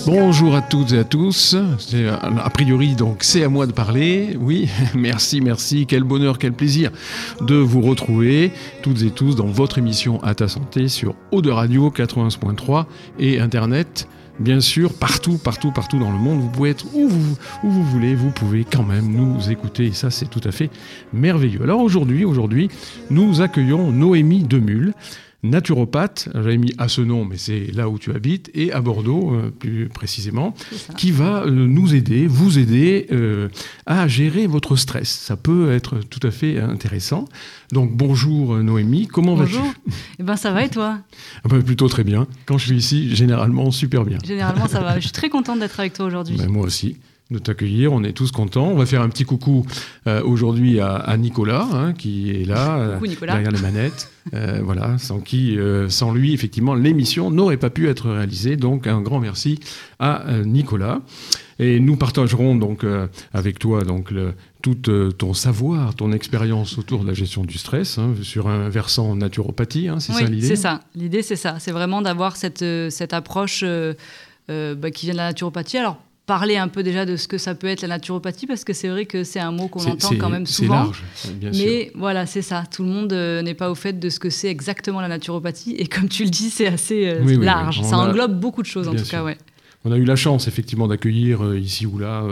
Bonjour à toutes et à tous. A priori, donc, c'est à moi de parler. Oui, merci. Quel bonheur, quel plaisir de vous retrouver toutes et tous dans votre émission À ta santé sur Eau-de Radio 91.3 et Internet. Bien sûr, partout dans le monde, vous pouvez être où vous voulez, vous pouvez quand même nous écouter, et ça c'est tout à fait merveilleux. Alors aujourd'hui, nous accueillons Noémie Demule, naturopathe, j'avais mis à ce nom, mais c'est là où tu habites, et à Bordeaux, plus précisément, qui va nous aider, vous aider à gérer votre stress. Ça peut être tout à fait intéressant. Donc bonjour Noémie, comment vas-tu ? Eh ben ça va et toi ? Plutôt très bien. Quand je suis ici, généralement super bien. Généralement ça va. Je suis très contente d'être avec toi aujourd'hui. Moi aussi. De t'accueillir, on est tous contents. On va faire un petit coucou aujourd'hui à Nicolas, qui est là, derrière les manettes. Voilà, sans lui, effectivement, l'émission n'aurait pas pu être réalisée. Donc, un grand merci à Nicolas. Et nous partagerons donc avec toi tout ton savoir, ton expérience autour de la gestion du stress, sur un versant naturopathie, c'est ça l'idée ? C'est ça. L'idée, c'est ça. C'est vraiment d'avoir cette approche qui vient de la naturopathie. Alors, parler un peu déjà de ce que ça peut être la naturopathie, parce que c'est vrai que c'est un mot qu'on entend quand même souvent. C'est large, bien sûr. Mais voilà, c'est ça. Tout le monde n'est pas au fait de ce que c'est exactement la naturopathie. Et comme tu le dis, c'est assez large. Ça englobe beaucoup de choses, en tout cas, ouais. On a eu la chance, effectivement, d'accueillir ici ou là,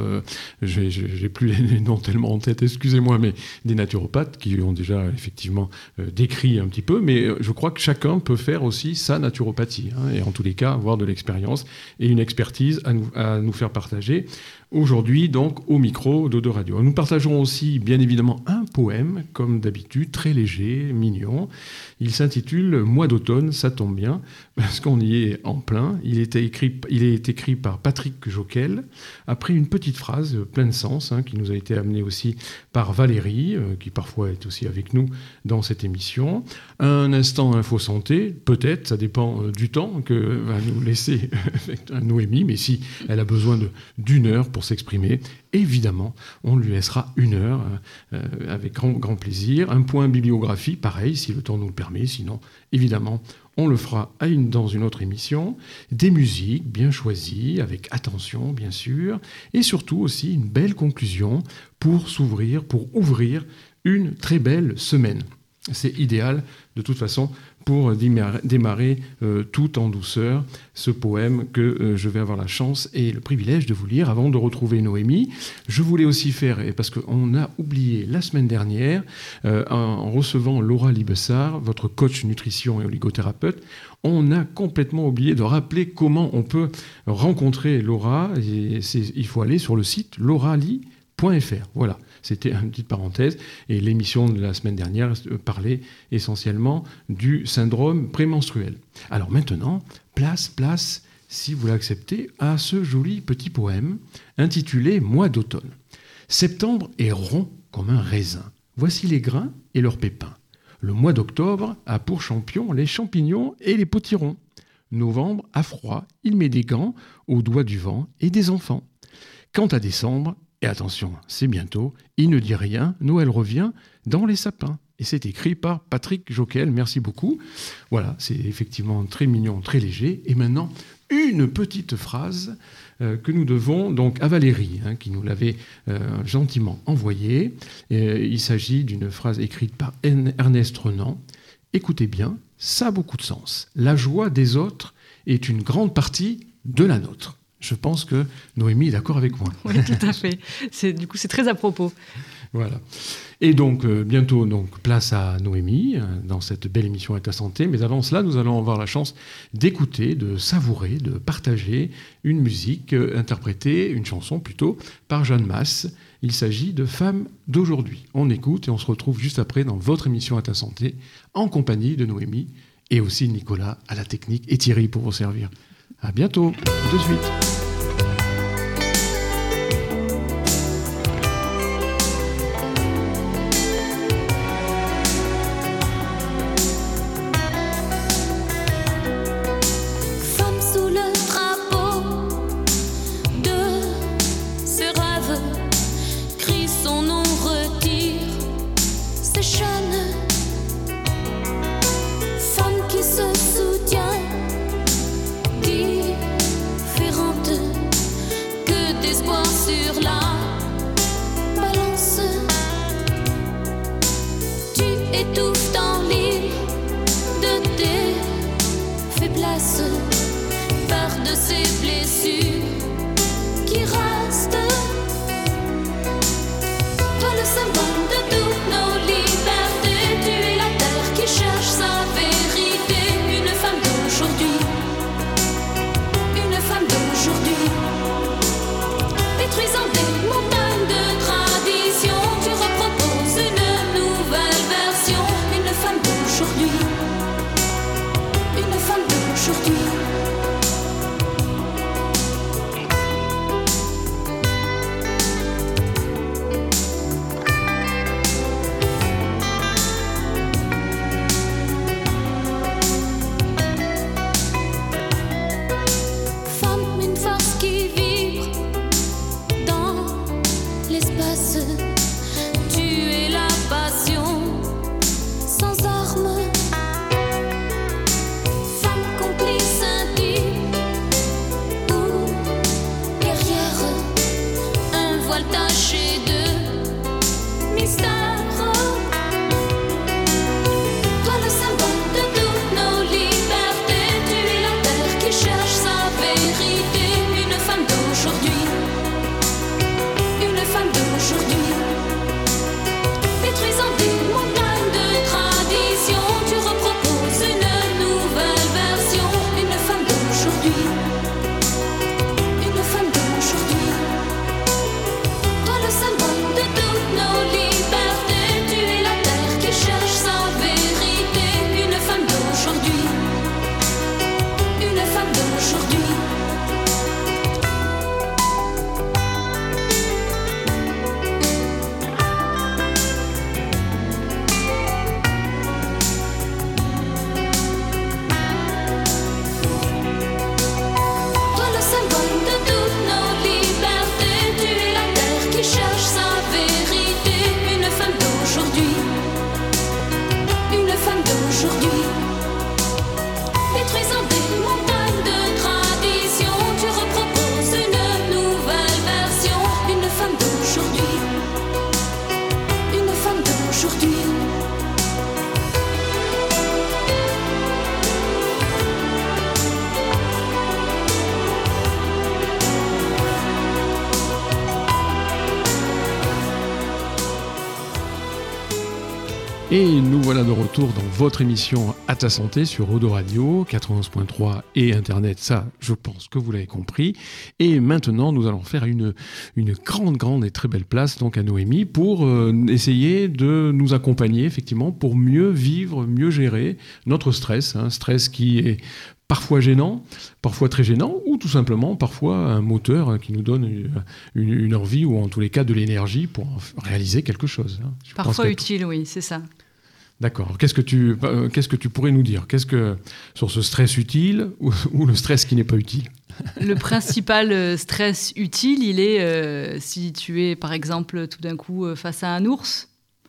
j'ai plus les noms tellement en tête, excusez-moi, mais des naturopathes qui ont déjà, effectivement, décrit un petit peu. Mais je crois que chacun peut faire aussi sa naturopathie, et en tous les cas, avoir de l'expérience et une expertise à nous faire partager. Aujourd'hui, donc, au micro d'Eau-de Radio. Nous partagerons aussi, bien évidemment, un poème, comme d'habitude, très léger, mignon. Il s'intitule « Mois d'automne, ça tombe bien », parce qu'on y est en plein. Il est écrit par Patrick Joquel, après une petite phrase pleine de sens, qui nous a été amenée aussi par Valérie, qui parfois est aussi avec nous dans cette émission. Un instant info santé, peut-être, ça dépend du temps que va nous laisser Noémie, mais si elle a besoin d'une heure pour s'exprimer, évidemment, on lui laissera une heure avec grand plaisir. Un point bibliographie, pareil, si le temps nous le permet, sinon, évidemment, on le fera dans une autre émission. Des musiques bien choisies, avec attention, bien sûr, et surtout aussi une belle conclusion pour ouvrir une très belle semaine. C'est idéal, de toute façon, pour démarrer tout en douceur ce poème que je vais avoir la chance et le privilège de vous lire avant de retrouver Noémie. Je voulais aussi faire, parce qu'on a oublié la semaine dernière, en recevant Laura Libessard, votre coach nutrition et oligothérapeute, on a complètement oublié de rappeler comment on peut rencontrer Laura. Il faut aller sur le site laurali.fr. Voilà, c'était une petite parenthèse. Et l'émission de la semaine dernière parlait essentiellement du syndrome prémenstruel. Alors maintenant, place, si vous l'acceptez, à ce joli petit poème intitulé « Mois d'automne ». Septembre est rond comme un raisin. Voici les grains et leurs pépins. Le mois d'octobre a pour champion les champignons et les potirons. Novembre a froid, il met des gants aux doigts du vent et des enfants. Quant à décembre, et attention, c'est bientôt, il ne dit rien, Noël revient dans les sapins. Et c'est écrit par Patrick Joquel, merci beaucoup. Voilà, c'est effectivement très mignon, très léger. Et maintenant, une petite phrase que nous devons donc à Valérie, qui nous l'avait gentiment envoyée. Il s'agit d'une phrase écrite par Ernest Renan. Écoutez bien, ça a beaucoup de sens. La joie des autres est une grande partie de la nôtre. Je pense que Noémie est d'accord avec moi. Oui, tout à fait. Du coup, c'est très à propos. Voilà. Et donc, bientôt, place à Noémie dans cette belle émission À ta santé. Mais avant cela, nous allons avoir la chance d'écouter, de savourer, de partager une musique interprétée, une chanson plutôt, par Jeanne Masse. Il s'agit de Femmes d'aujourd'hui. On écoute et on se retrouve juste après dans votre émission À ta santé, en compagnie de Noémie et aussi Nicolas à la technique et Thierry pour vous servir. À bientôt, de suite. Femme qui se soutient, différente. Et nous voilà de retour dans votre émission À ta santé sur Odo Radio, 91.3 et Internet, ça je pense que vous l'avez compris. Et maintenant nous allons faire une grande et très belle place donc à Noémie pour essayer de nous accompagner effectivement pour mieux vivre, mieux gérer notre stress, un stress qui est parfois gênant, parfois très gênant, ou tout simplement parfois un moteur qui nous donne une envie ou en tous les cas de l'énergie pour réaliser quelque chose. Parfois utile, oui, c'est ça. D'accord. Qu'est-ce que tu pourrais nous dire ? Qu'est-ce que sur ce stress utile ou le stress qui n'est pas utile ? Le principal stress utile, il est si tu es par exemple tout d'un coup face à un ours.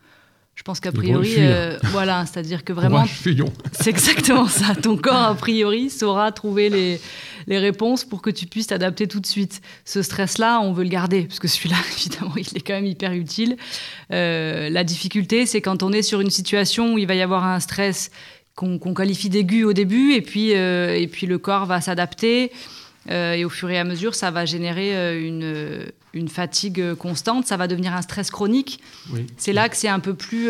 Je pense qu'a priori, voilà, c'est-à-dire que vraiment, c'est exactement ça. Ton corps, a priori, saura trouver les réponses pour que tu puisses t'adapter tout de suite. Ce stress-là, on veut le garder, parce que celui-là, évidemment, il est quand même hyper utile. La difficulté, c'est quand on est sur une situation où il va y avoir un stress qu'on qualifie d'aigu au début, et puis le corps va s'adapter. Et au fur et à mesure, ça va générer une fatigue constante, ça va devenir un stress chronique. Oui. C'est là que c'est un peu plus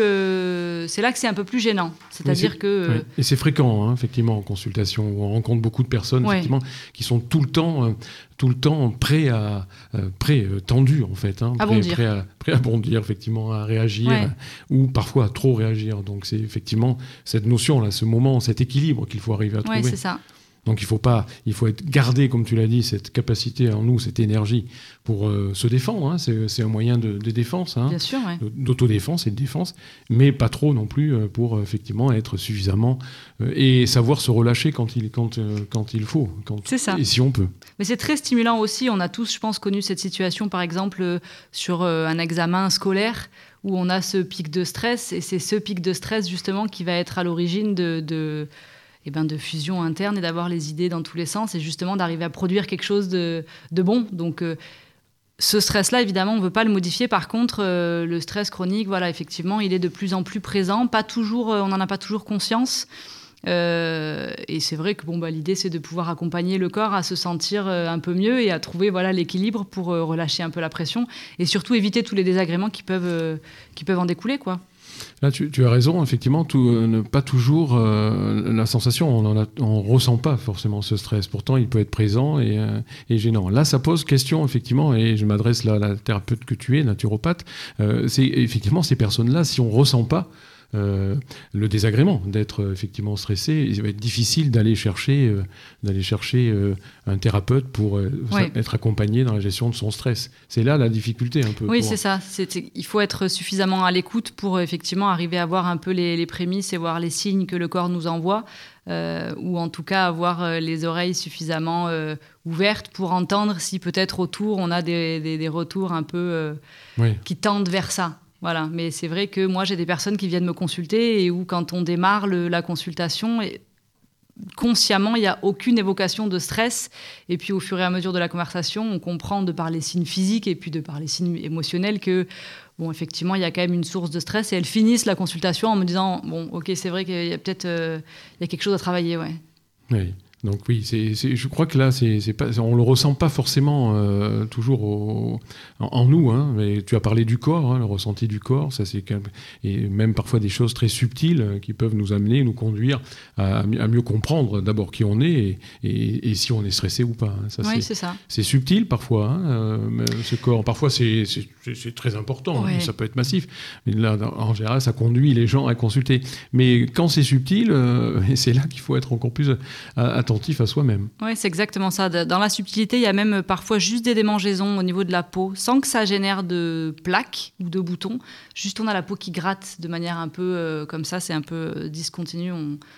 gênant. C'est-à-dire que oui. Et c'est fréquent, effectivement, en consultation, où on rencontre beaucoup de personnes effectivement qui sont tout le temps prêts tendus en fait, prêts à bondir, effectivement, à réagir, ou parfois à trop réagir. Donc c'est effectivement cette notion là, ce moment, cet équilibre qu'il faut arriver à trouver. Oui, c'est ça. Donc il faut être gardé, comme tu l'as dit, cette capacité en nous, cette énergie pour se défendre. C'est un moyen de défense, bien sûr, d'autodéfense et de défense, mais pas trop non plus pour effectivement être suffisamment et savoir se relâcher quand il faut, c'est ça. Et si on peut. Mais c'est très stimulant aussi. On a tous, je pense, connu cette situation, par exemple, sur un examen scolaire où on a ce pic de stress, et c'est ce pic de stress justement qui va être à l'origine de fusion interne et d'avoir les idées dans tous les sens et justement d'arriver à produire quelque chose de bon. Donc, ce stress-là, évidemment, on ne veut pas le modifier. Par contre, le stress chronique, voilà, effectivement, il est de plus en plus présent. Pas toujours, on n'en a pas toujours conscience. Et c'est vrai que l'idée, c'est de pouvoir accompagner le corps à se sentir un peu mieux et à trouver l'équilibre pour relâcher un peu la pression et surtout éviter tous les désagréments qui peuvent en découler, quoi. Là, tu as raison, effectivement, pas toujours la sensation, on ressent pas forcément ce stress. Pourtant, il peut être présent et gênant. Là, ça pose question, effectivement, et je m'adresse là à la thérapeute que tu es, naturopathe. C'est effectivement ces personnes-là, si on ressent pas le désagrément d'être effectivement stressé, il va être difficile d'aller chercher un thérapeute pour être accompagné dans la gestion de son stress. C'est là la difficulté un peu. Oui, c'est ça. Il faut être suffisamment à l'écoute pour effectivement arriver à voir un peu les prémices et voir les signes que le corps nous envoie, ou en tout cas avoir les oreilles suffisamment ouvertes pour entendre si peut-être autour on a des retours un peu qui tendent vers ça. Voilà, mais c'est vrai que moi, j'ai des personnes qui viennent me consulter et où, quand on démarre la consultation, consciemment, il n'y a aucune évocation de stress. Et puis, au fur et à mesure de la conversation, on comprend de par les signes physiques et puis de par les signes émotionnels que, effectivement, il y a quand même une source de stress. Et elles finissent la consultation en me disant, ok, c'est vrai qu'il y a peut-être il y a quelque chose à travailler, ouais. Oui. Donc oui, je crois que là, on ne le ressent pas forcément toujours en nous, hein, mais tu as parlé du corps, hein, le ressenti du corps, et même parfois des choses très subtiles qui peuvent nous amener, nous conduire à mieux comprendre d'abord qui on est et si on est stressé ou pas. Hein. Oui, c'est ça. C'est subtil parfois, hein, ce corps. Parfois, c'est très important, ça peut être massif, mais là, en général, ça conduit les gens à consulter. Mais quand c'est subtil, c'est là qu'il faut être encore plus attentif à soi-même. Oui, c'est exactement ça. Dans la subtilité, il y a même parfois juste des démangeaisons au niveau de la peau, sans que ça génère de plaques ou de boutons. Juste, on a la peau qui gratte de manière un peu comme ça, c'est un peu discontinu.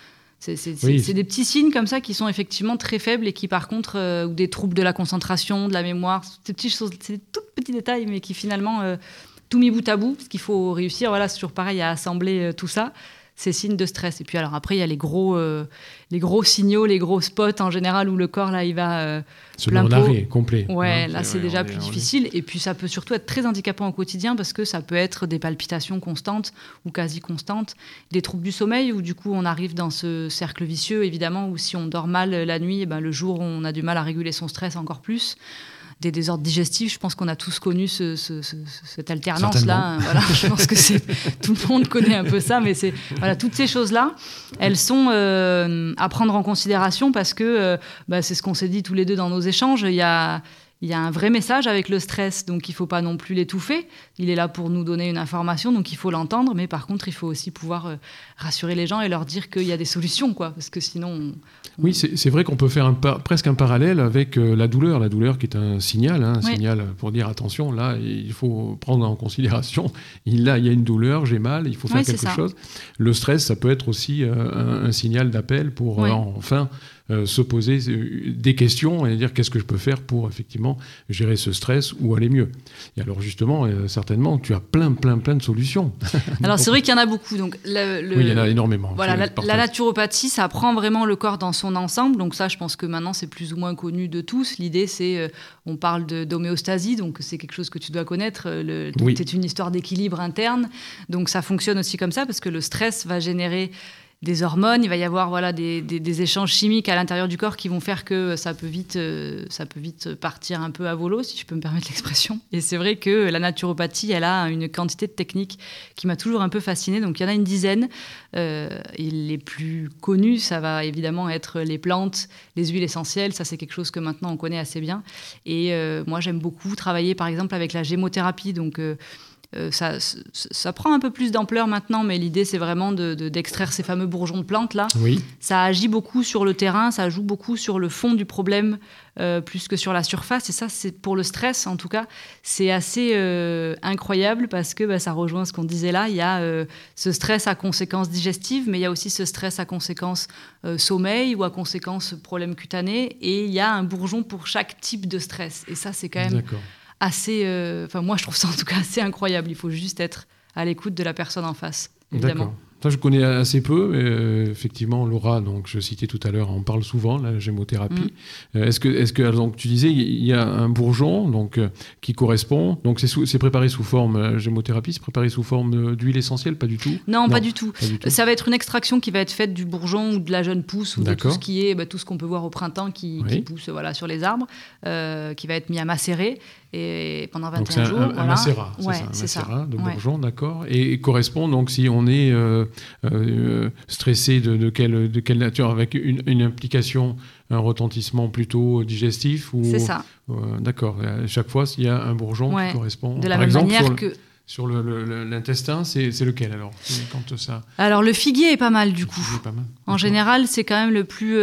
C'est des petits signes comme ça qui sont effectivement très faibles et qui, par contre, ou des troubles de la concentration, de la mémoire, c'est des tout petits détails, mais qui finalement, tout mis bout à bout, parce qu'il faut réussir, c'est toujours pareil, à assembler tout ça. Ces signes de stress. Et puis alors après, il y a les gros signaux, les gros spots en général où le corps, là, il va se met en arrêt complet. Ouais, là, c'est déjà plus difficile. Et puis ça peut surtout être très handicapant au quotidien parce que ça peut être des palpitations constantes ou quasi constantes, des troubles du sommeil où du coup, on arrive dans ce cercle vicieux, évidemment, où si on dort mal la nuit, le jour, on a du mal à réguler son stress encore plus. Des désordres digestifs, je pense qu'on a tous connu cette alternance-là. Voilà, je pense que tout le monde connaît un peu ça, mais toutes ces choses-là, elles sont à prendre en considération parce que c'est ce qu'on s'est dit tous les deux dans nos échanges. Il y a un vrai message avec le stress, donc il ne faut pas non plus l'étouffer. Il est là pour nous donner une information, donc il faut l'entendre, mais par contre, il faut aussi pouvoir rassurer les gens et leur dire qu'il y a des solutions, quoi, parce que sinon... Oui, c'est vrai qu'on peut faire presque un parallèle avec la douleur. La douleur qui est un signal, signal pour dire attention, là, il faut prendre en considération. Il y a une douleur, j'ai mal, il faut faire quelque chose. Le stress, ça peut être aussi un signal d'appel pour enfin... se poser des questions et dire qu'est-ce que je peux faire pour effectivement gérer ce stress ou aller mieux. Et alors justement, certainement, tu as plein de solutions. Alors c'est vrai qu'il y en a beaucoup. Donc oui, il y en a énormément. Voilà, la naturopathie, ça prend vraiment le corps dans son ensemble. Donc ça, je pense que maintenant, c'est plus ou moins connu de tous. L'idée, c'est, on parle d'homéostasie, donc c'est quelque chose que tu dois connaître. C'est une histoire d'équilibre interne. Donc ça fonctionne aussi comme ça parce que le stress va générer des hormones, il va y avoir des échanges chimiques à l'intérieur du corps qui vont faire que ça peut vite partir un peu à volo, si je peux me permettre l'expression. Et c'est vrai que la naturopathie, elle a une quantité de techniques qui m'a toujours un peu fascinée. Donc il y en a une dizaine. Et les plus connus, ça va évidemment être les plantes, les huiles essentielles. Ça, c'est quelque chose que maintenant on connaît assez bien. Et moi, j'aime beaucoup travailler, par exemple, avec la gémothérapie. Donc ça prend un peu plus d'ampleur maintenant, mais l'idée, c'est vraiment d'extraire ces fameux bourgeons de plantes là. Oui. Ça agit beaucoup sur le terrain, ça joue beaucoup sur le fond du problème, plus que sur la surface. Et ça, c'est pour le stress, en tout cas, c'est assez incroyable parce que ça rejoint ce qu'on disait là. Il y a ce stress à conséquences digestives, mais il y a aussi ce stress à conséquences sommeil ou à conséquences problèmes cutanés. Et il y a un bourgeon pour chaque type de stress. Et ça, c'est quand même... D'accord. Assez, moi je trouve ça en tout cas assez incroyable. Il faut juste être à l'écoute de la personne en face, évidemment. D'accord. Ça, je connais assez peu. Mais, effectivement, Laura, donc, je citais tout à l'heure, on parle souvent, la gémothérapie. Est-ce que donc, tu disais, il y a un bourgeon donc, qui correspond. Donc, c'est préparé sous forme, gémothérapie, c'est préparé sous forme d'huile essentielle, pas du tout? Non, pas du tout. Ça va être une extraction qui va être faite du bourgeon ou de la jeune pousse ou de tout ce qui est, tout ce qu'on peut voir au printemps qui pousse sur les arbres, qui va être mis à macérer. Et pendant 21 donc jours. Un macérat, c'est ça, de bourgeon, d'accord. Et correspond, donc, si on est stressé de quelle nature, avec une implication, un retentissement plutôt digestif ou, c'est ça. D'accord. À chaque fois, s'il y a un bourgeon qui correspond. De la même manière que... Sur l'intestin, c'est lequel alors quand ça... Alors, le figuier est pas mal, du coup. Pas mal. En général, c'est quand même le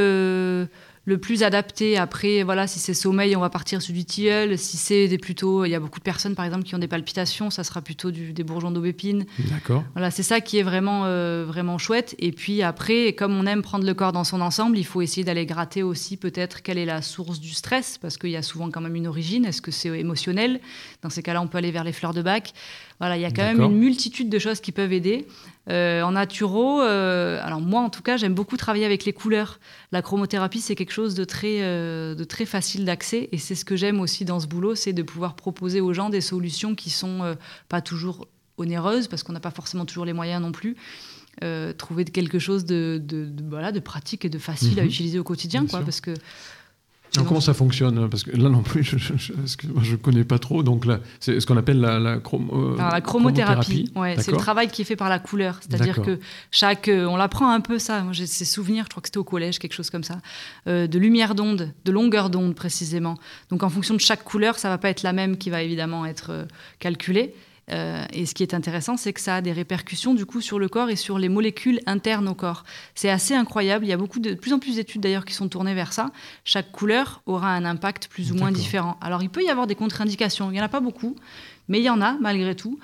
plus adapté. Après, voilà, si c'est sommeil, on va partir sur du tilleul. Si c'est il y a beaucoup de personnes, par exemple, qui ont des palpitations, ça sera plutôt des bourgeons d'aubépine. D'accord. Voilà, c'est ça qui est vraiment, vraiment chouette. Et puis après, comme on aime prendre le corps dans son ensemble, il faut essayer d'aller gratter aussi peut-être quelle est la source du stress, parce qu'il y a souvent quand même une origine. Est-ce que c'est émotionnel? Dans ces cas-là, on peut aller vers les fleurs de Bach. Voilà, il y a quand même une multitude de choses qui peuvent aider. En naturo, alors moi en tout cas, j'aime beaucoup travailler avec les couleurs. La chromothérapie, c'est quelque chose de très facile d'accès, et c'est ce que j'aime aussi dans ce boulot, c'est de pouvoir proposer aux gens des solutions qui sont pas toujours onéreuses, parce qu'on n'a pas forcément toujours les moyens non plus. Trouver quelque chose de pratique et de facile à utiliser au quotidien, quoi, parce que... Alors, comment ça fonctionne? Parce que là non plus, je ne connais pas trop. Donc là, c'est ce qu'on appelle la chromothérapie. C'est le travail qui est fait par la couleur. C'est-à-dire que on l'apprend un peu ça. Moi, j'ai ces souvenirs, je crois que c'était au collège, quelque chose comme ça, de lumière d'onde, de longueur d'onde précisément. Donc en fonction de chaque couleur, ça ne va pas être la même qui va évidemment être calculée. Et ce qui est intéressant, c'est que ça a des répercussions du coup sur le corps et sur les molécules internes au corps. C'est assez incroyable. Il y a de plus en plus d'études d'ailleurs qui sont tournées vers ça. Chaque couleur aura un impact plus ou moins différent. Alors il peut y avoir des contre-indications. Il n'y en a pas beaucoup, mais il y en a malgré tout.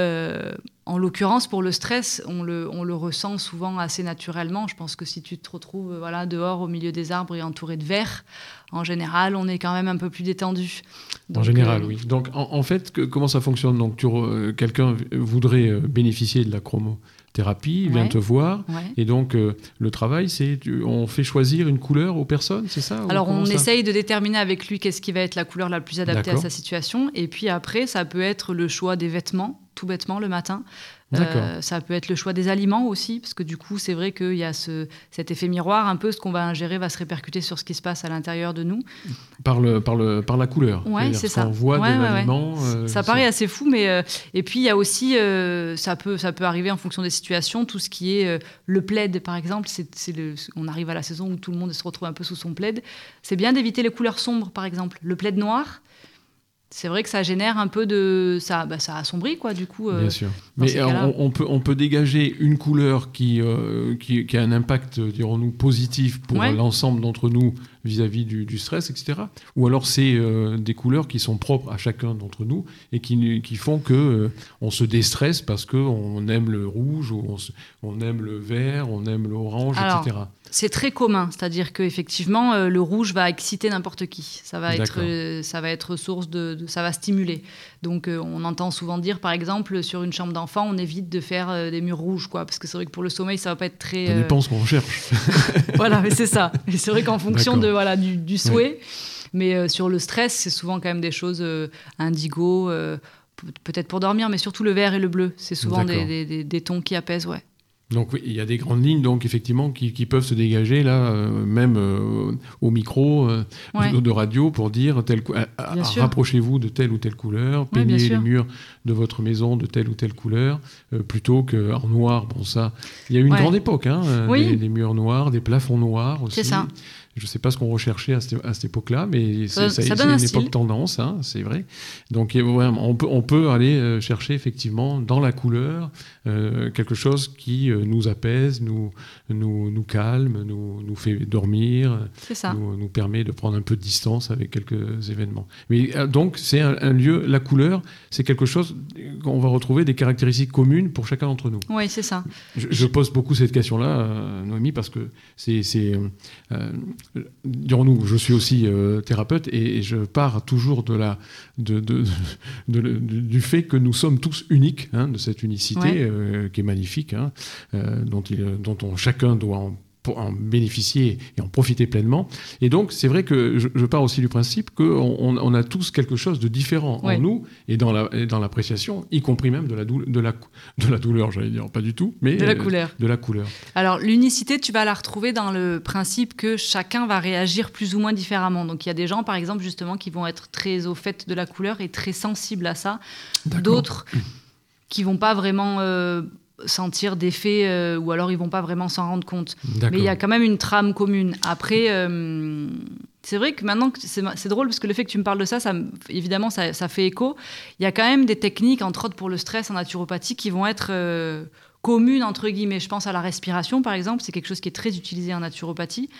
En l'occurrence, pour le stress, on le ressent souvent assez naturellement. Je pense que si tu te retrouves dehors au milieu des arbres et entouré de verre, en général, on est quand même un peu plus détendu. Donc, en général, oui. Donc, en fait, comment ça fonctionne? Donc, quelqu'un voudrait bénéficier de la chromothérapie, il vient te voir, et donc le travail, c'est on fait choisir une couleur aux personnes, c'est ça? Alors, on essaye de déterminer avec lui qu'est-ce qui va être la couleur la plus adaptée à sa situation, et puis après, ça peut être le choix des vêtements, tout bêtement, le matin. Ça peut être le choix des aliments aussi, parce que du coup, c'est vrai qu'il y a cet effet miroir, un peu ce qu'on va ingérer va se répercuter sur ce qui se passe à l'intérieur de nous. Par la couleur. Oui, c'est ça. On voit de l'aliment. Ça paraît assez fou, mais et puis il y a aussi, ça peut arriver en fonction des situations, tout ce qui est le plaid, par exemple. On arrive à la saison où tout le monde se retrouve un peu sous son plaid. C'est bien d'éviter les couleurs sombres, par exemple. Le plaid noir. C'est vrai que ça génère un peu ça assombrit, quoi, du coup. Bien sûr. Mais on peut dégager une couleur qui a un impact, dirons-nous, positif pour l'ensemble d'entre nous vis-à-vis du stress, etc. Ou alors c'est des couleurs qui sont propres à chacun d'entre nous et qui font qu'on se déstresse parce qu'on aime le rouge, ou on aime le vert, on aime l'orange, etc. C'est très commun, c'est-à-dire qu'effectivement, le rouge va exciter n'importe qui. Ça va être source ça va stimuler. Donc, on entend souvent dire, par exemple, sur une chambre d'enfant, on évite de faire des murs rouges, quoi, parce que c'est vrai que pour le sommeil, ça va pas être très... Ça dépend ce qu'on recherche. Voilà, mais c'est ça. Et c'est vrai qu'en fonction du souhait, mais sur le stress, c'est souvent quand même des choses indigo, peut-être pour dormir, mais surtout le vert et le bleu. C'est souvent des tons qui apaisent, Donc oui, il y a des grandes lignes donc effectivement qui peuvent se dégager là, même au micro de radio pour dire rapprochez-vous de telle ou telle couleur, peignez les murs de votre maison de telle ou telle couleur, plutôt qu'en noir. Bon, ça, il y a eu une grande époque, des murs noirs, des plafonds noirs aussi. C'est ça. Je ne sais pas ce qu'on recherchait à cette époque-là, mais c'est une époque tendance, c'est vrai. Donc on peut aller chercher effectivement dans la couleur quelque chose qui nous apaise, nous calme, nous fait dormir, nous permet de prendre un peu de distance avec quelques événements. Mais donc c'est un lieu, la couleur, c'est quelque chose qu'on va retrouver des caractéristiques communes pour chacun d'entre nous. Oui, c'est ça. Je pose beaucoup cette question-là, Noémie, parce que c'est dirons-nous, je suis aussi thérapeute et je pars toujours du fait que nous sommes tous uniques, de cette unicité qui est magnifique, dont chacun doit en bénéficier et en profiter pleinement. Et donc, c'est vrai que je pars aussi du principe qu'on a tous quelque chose de différent en nous et dans l'appréciation, y compris même de la douleur, j'allais dire, pas du tout, mais de la couleur. Alors, l'unicité, tu vas la retrouver dans le principe que chacun va réagir plus ou moins différemment. Donc, il y a des gens, par exemple, justement, qui vont être très au fait de la couleur et très sensibles à ça. D'accord. D'autres qui vont pas vraiment... sentir d'effet ou alors ils vont pas vraiment s'en rendre compte. D'accord. Mais il y a quand même une trame commune. Après, c'est vrai que maintenant, c'est drôle parce que le fait que tu me parles de ça, évidemment, ça fait écho. Il y a quand même des techniques, entre autres pour le stress en naturopathie, qui vont être communes, entre guillemets. Je pense à la respiration, par exemple. C'est quelque chose qui est très utilisé en naturopathie.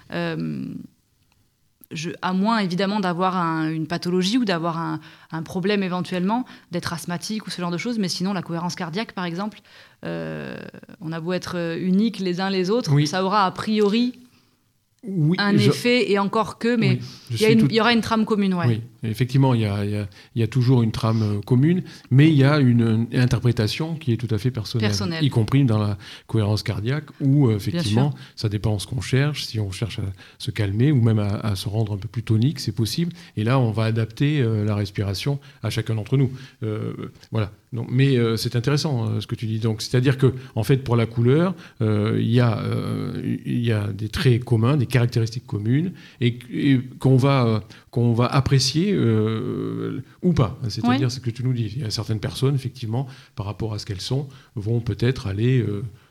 À moins évidemment d'avoir une pathologie ou d'avoir un problème éventuellement, d'être asthmatique ou ce genre de choses, mais sinon la cohérence cardiaque par exemple, on a beau être uniques les uns les autres, ça aura a priori un effet, et encore que, mais il y aura une trame commune. Ouais. Oui, effectivement, il y a toujours une trame commune, mais il y a une interprétation qui est tout à fait personnelle. Y compris dans la cohérence cardiaque, où effectivement, ça dépend de ce qu'on cherche. Si on cherche à se calmer ou même à se rendre un peu plus tonique, c'est possible. Et là, on va adapter la respiration à chacun d'entre nous. Voilà. Donc, mais c'est intéressant ce que tu dis. Donc, c'est-à-dire que, en fait, pour la couleur, il y a des traits communs, des caractéristiques communes, et qu'on va apprécier ou pas. C'est-à-dire ce que tu nous dis. Il y a certaines personnes, effectivement, par rapport à ce qu'elles sont, vont peut-être aller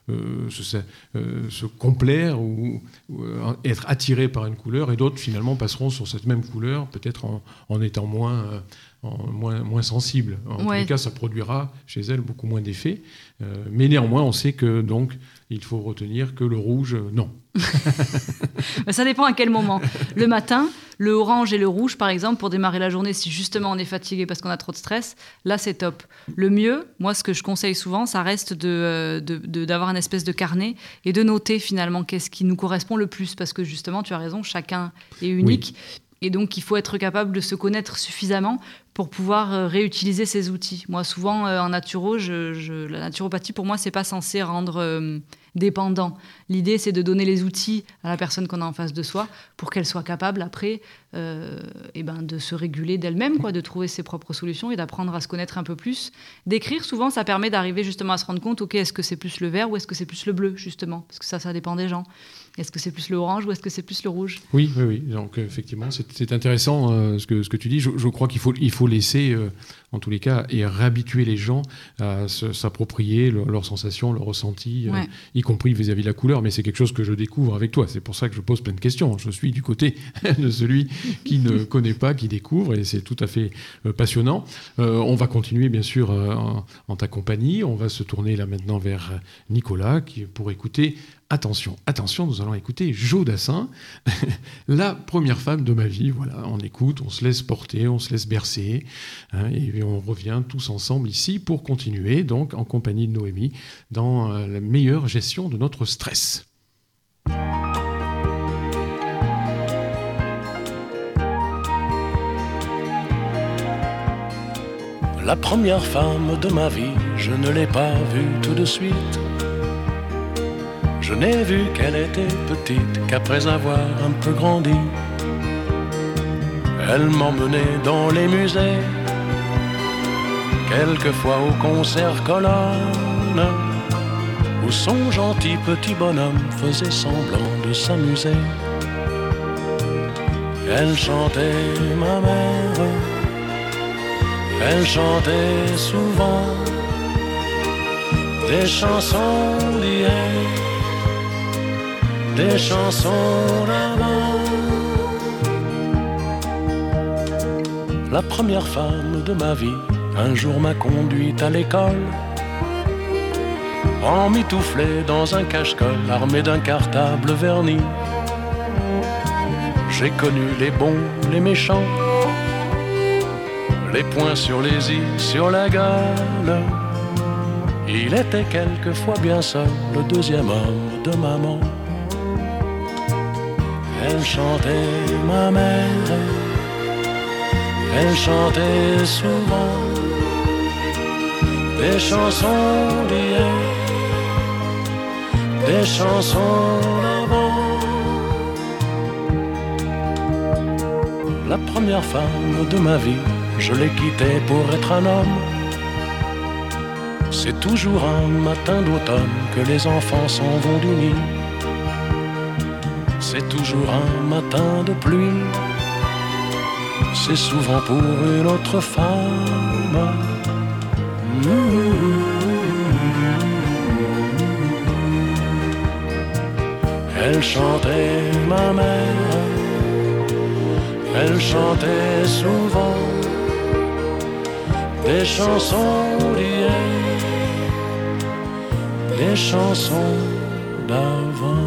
se complaire ou être attirées par une couleur, et d'autres, finalement, passeront sur cette même couleur, peut-être en étant moins sensible. En tous les cas, ça produira chez elle beaucoup moins d'effets. Mais néanmoins, on sait que donc il faut retenir que le rouge, non. Ça dépend à quel moment. Le matin, le orange et le rouge, par exemple, pour démarrer la journée, si justement on est fatigué parce qu'on a trop de stress, là c'est top. Le mieux, moi ce que je conseille souvent, ça reste d'avoir un espèce de carnet et de noter finalement qu'est-ce qui nous correspond le plus, parce que justement, tu as raison, chacun est unique. Oui. Et donc, il faut être capable de se connaître suffisamment pour pouvoir réutiliser ces outils. Moi, souvent, en naturo, la naturopathie, pour moi, c'est pas censé rendre dépendant. L'idée, c'est de donner les outils à la personne qu'on a en face de soi pour qu'elle soit capable, après, de se réguler d'elle-même, de trouver ses propres solutions et d'apprendre à se connaître un peu plus. D'écrire, souvent, ça permet d'arriver justement à se rendre compte, OK, est-ce que c'est plus le vert ou est-ce que c'est plus le bleu, justement ? Parce que ça dépend des gens. Est-ce que c'est plus le orange ou est-ce que c'est plus le rouge ? Oui. Donc, effectivement, c'est intéressant ce que tu dis. Je crois qu'il faut laisser, en tous les cas, et réhabituer les gens à s'approprier leurs sensations, leurs ressentis, y compris vis-à-vis de la couleur. Mais c'est quelque chose que je découvre avec toi. C'est pour ça que je pose plein de questions. Je suis du côté de celui qui ne connaît pas, qui découvre, et c'est tout à fait passionnant. On va continuer, bien sûr, en ta compagnie. On va se tourner là maintenant vers Nicolas, pour écouter... Attention, nous allons écouter Jo Dassin, la première femme de ma vie. Voilà, on écoute, on se laisse porter, on se laisse bercer, et on revient tous ensemble ici pour continuer, donc en compagnie de Noémie, dans la meilleure gestion de notre stress. La première femme de ma vie, je ne l'ai pas vue tout de suite. Je n'ai vu qu'elle était petite qu'après avoir un peu grandi. Elle m'emmenait dans les musées, quelquefois au concert colonne, où son gentil petit bonhomme faisait semblant de s'amuser. Elle chantait ma mère, elle chantait souvent des chansons d'hier, des chansons d'avant. La première femme de ma vie, un jour m'a conduite à l'école, emmitouflé dans un cache-colle, armé d'un cartable verni. J'ai connu les bons, les méchants, les poings sur les i, sur la gueule. Il était quelquefois bien seul, le deuxième homme de maman. Elle chantait ma mère, elle chantait souvent des chansons d'hier, des chansons d'avant. La première femme de ma vie, je l'ai quittée pour être un homme. C'est toujours un matin d'automne que les enfants s'en vont du nid. C'est toujours un matin de pluie. C'est souvent pour une autre femme. Elle chantait ma mère, elle chantait souvent des chansons d'hier, des chansons d'avant.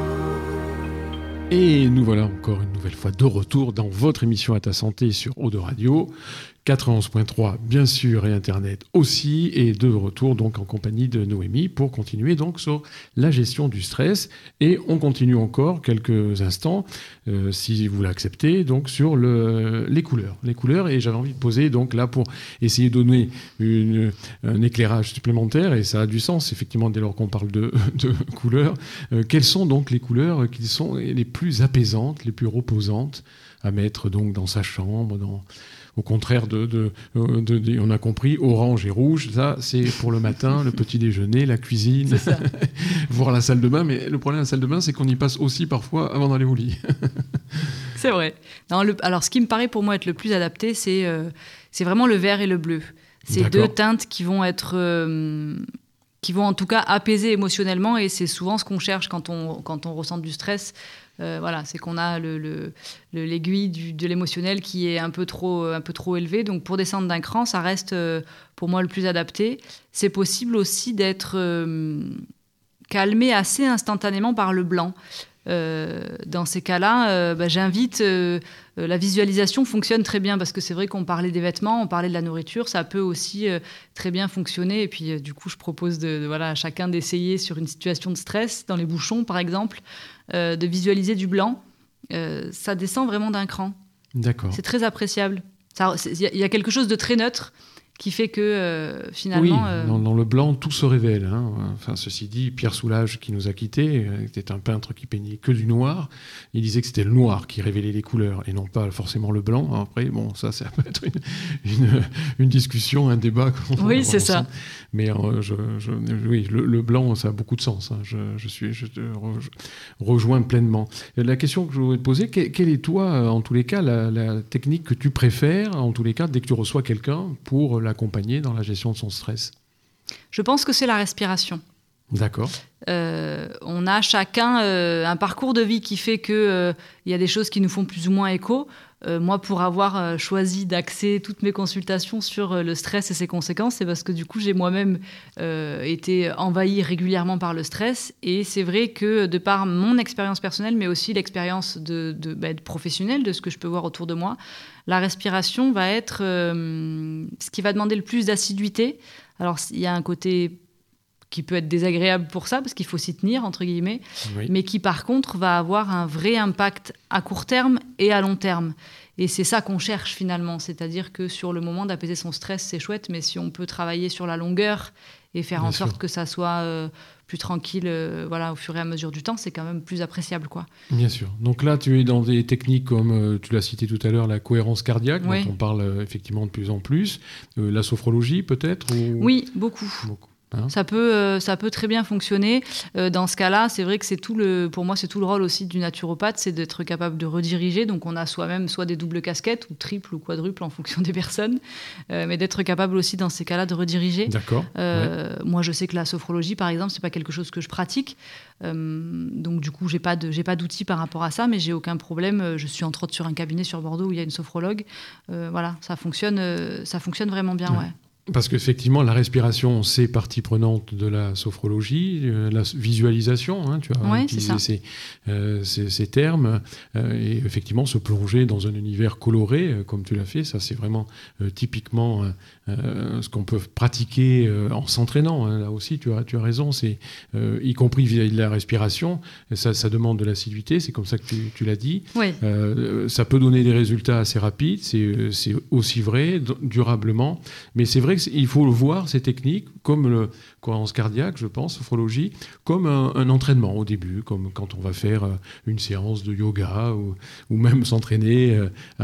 Et nous voilà encore une nouvelle fois de retour dans votre émission À ta santé sur Eau de Radio, 91.3 bien sûr et Internet aussi, et de retour donc en compagnie de Noémie pour continuer donc sur la gestion du stress. Et on continue encore quelques instants, si vous l'acceptez, donc sur les couleurs. Les couleurs, et j'avais envie de poser donc là pour essayer de donner un éclairage supplémentaire, et ça a du sens effectivement dès lors qu'on parle de couleurs. Quelles sont donc les couleurs qui sont les plus apaisantes, les plus reposantes à mettre donc dans sa chambre, au contraire on a compris, orange et rouge, ça c'est pour le matin, le petit déjeuner, la cuisine, voire la salle de bain. Mais le problème de la salle de bain, c'est qu'on y passe aussi parfois avant d'aller au lit. C'est vrai. Non, alors ce qui me paraît pour moi être le plus adapté, c'est vraiment le vert et le bleu. C'est deux teintes qui vont être... qui vont en tout cas apaiser émotionnellement, et c'est souvent ce qu'on cherche quand on ressent du stress. Voilà, c'est qu'on a l'aiguille de l'émotionnel qui est un peu trop élevée. Donc pour descendre d'un cran, ça reste pour moi le plus adapté. C'est possible aussi d'être calmé assez instantanément par le blanc. Dans ces cas-là, j'invite... la visualisation fonctionne très bien, parce que c'est vrai qu'on parlait des vêtements, on parlait de la nourriture, ça peut aussi très bien fonctionner. Et puis du coup, je propose à chacun d'essayer sur une situation de stress, dans les bouchons par exemple, de visualiser du blanc. Ça descend vraiment d'un cran. D'accord. C'est très appréciable. Il y a quelque chose de très neutre qui fait que finalement... Oui, dans le blanc, tout se révèle. Hein. Enfin, ceci dit, Pierre Soulages, qui nous a quittés, était un peintre qui peignait que du noir. Il disait que c'était le noir qui révélait les couleurs, et non pas forcément le blanc. Après, bon, ça peut être une discussion, un débat. Oui, c'est ça. Mais oui, le blanc, ça a beaucoup de sens. Hein. Je te rejoins pleinement. La question que je voulais te poser, quelle est, toi, en tous les cas, la technique que tu préfères, en tous les cas, dès que tu reçois quelqu'un, pour l'accompagner dans la gestion de son stress? Je pense que c'est la respiration. D'accord. On a chacun un parcours de vie qui fait qu'il y a des choses qui nous font plus ou moins écho. Moi, pour avoir choisi d'axer toutes mes consultations sur le stress et ses conséquences, c'est parce que du coup, j'ai moi-même été envahie régulièrement par le stress. Et c'est vrai que de par mon expérience personnelle, mais aussi l'expérience de professionnelle, de ce que je peux voir autour de moi, la respiration va être ce qui va demander le plus d'assiduité. Alors, il y a un côté qui peut être désagréable pour ça, parce qu'il faut s'y tenir, entre guillemets, oui, mais qui, par contre, va avoir un vrai impact à court terme et à long terme. Et c'est ça qu'on cherche, finalement. C'est-à-dire que sur le moment d'apaiser son stress, c'est chouette, mais si on peut travailler sur la longueur et faire en sorte que ça soit plus tranquille au fur et à mesure du temps, c'est quand même plus appréciable, quoi. Bien sûr. Donc là, tu es dans des techniques comme, tu l'as cité tout à l'heure, la cohérence cardiaque, dont on parle effectivement de plus en plus. La sophrologie, peut-être ou... Oui, beaucoup. Hein, ça peut très bien fonctionner. Dans ce cas-là, c'est vrai que pour moi, c'est tout le rôle aussi du naturopathe, c'est d'être capable de rediriger. Donc, on a soi-même soit des doubles casquettes, ou triples ou quadruples en fonction des personnes, mais d'être capable aussi dans ces cas-là de rediriger. D'accord. Moi, je sais que la sophrologie, par exemple, c'est pas quelque chose que je pratique. Donc, du coup, j'ai pas d'outils par rapport à ça, mais j'ai aucun problème. Je suis entre autres sur un cabinet sur Bordeaux où il y a une sophrologue. Ça fonctionne vraiment bien, ouais. Parce qu'effectivement, la respiration, c'est partie prenante de la sophrologie, la visualisation, tu as utilisé ces termes, et effectivement, se plonger dans un univers coloré, comme tu l'as fait, ça c'est vraiment typiquement ce qu'on peut pratiquer en s'entraînant. Là aussi, tu as raison, c'est, y compris vis-à-vis de la respiration, ça demande de l'assiduité, c'est comme ça que tu l'as dit. Oui. Ça peut donner des résultats assez rapides, c'est aussi vrai, durablement, mais c'est vrai qu'il faut le voir, ces techniques, comme la cohérence cardiaque, je pense, sophrologie, comme un entraînement au début, comme quand on va faire une séance de yoga ou même s'entraîner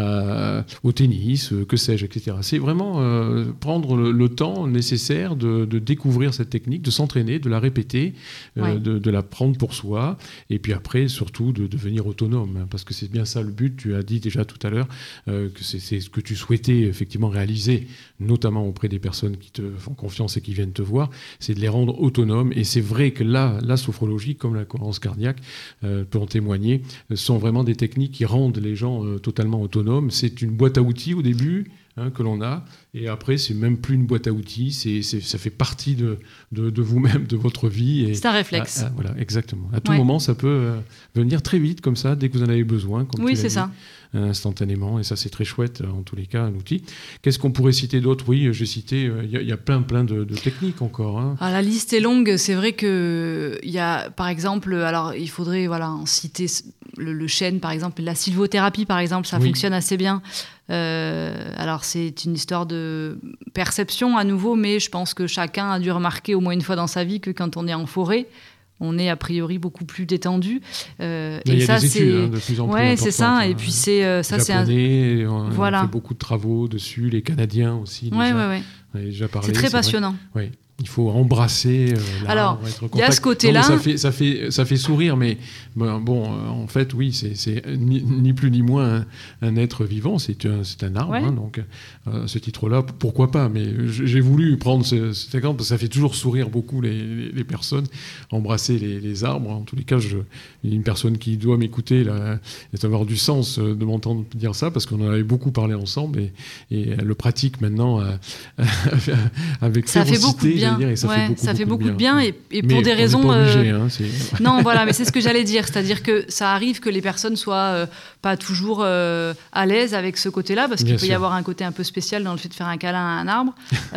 au tennis, que sais-je, etc. C'est vraiment prendre le temps nécessaire de découvrir cette technique, de s'entraîner, de la répéter, de la prendre pour soi, et puis après, surtout, de devenir autonome, parce que c'est bien ça le but. Tu as dit déjà tout à l'heure que c'est ce que tu souhaitais effectivement réaliser, notamment auprès des personnes qui te font confiance et qui viennent te voir, c'est de les rendre autonomes. Et c'est vrai que là, la sophrologie, comme la cohérence cardiaque, peut en témoigner, sont vraiment des techniques qui rendent les gens totalement autonomes. C'est une boîte à outils au début que l'on a, et après, c'est même plus une boîte à outils, ça fait partie de vous-même, de votre vie. Et c'est un réflexe. Voilà, exactement. À tout moment, ça peut venir très vite, comme ça, dès que vous en avez besoin. Comme oui, c'est ça. Instantanément, et ça c'est très chouette en tous les cas, un outil. Qu'est-ce qu'on pourrait citer d'autre? Oui, j'ai cité, il y a plein de techniques encore. La liste est longue, c'est vrai que il y a par exemple, alors il faudrait en citer le chêne par exemple, la sylvothérapie par exemple, ça fonctionne assez bien. Alors c'est une histoire de perception à nouveau, mais je pense que chacun a dû remarquer au moins une fois dans sa vie que quand on est en forêt, on est a priori beaucoup plus détendu. Et ça, c'est de plus en plus c'est ça. Et puis c'est ça, c'est on fait beaucoup de travaux dessus. Les Canadiens aussi. Déjà parlé. C'est très passionnant. Oui. Il faut embrasser l'arbre, être en contact. Il y a ce côté-là. Ça fait sourire, mais en fait, oui, c'est ni plus ni moins un être vivant, c'est un arbre. Donc, à ce titre-là, pourquoi pas? Mais j'ai voulu prendre cet exemple parce que ça fait toujours sourire beaucoup les personnes, embrasser les arbres. En tous les cas, une personne qui doit m'écouter, et avoir du sens de m'entendre dire ça, parce qu'on en avait beaucoup parlé ensemble, et elle le pratique maintenant avec ça férocité. Fait beaucoup de bien. Et ça fait beaucoup de bien, et pour des raisons. Pas obligé, non, voilà, mais c'est ce que j'allais dire, c'est-à-dire que ça arrive que les personnes soient pas toujours à l'aise avec ce côté-là, parce qu'il peut y avoir un côté un peu spécial dans le fait de faire un câlin à un arbre.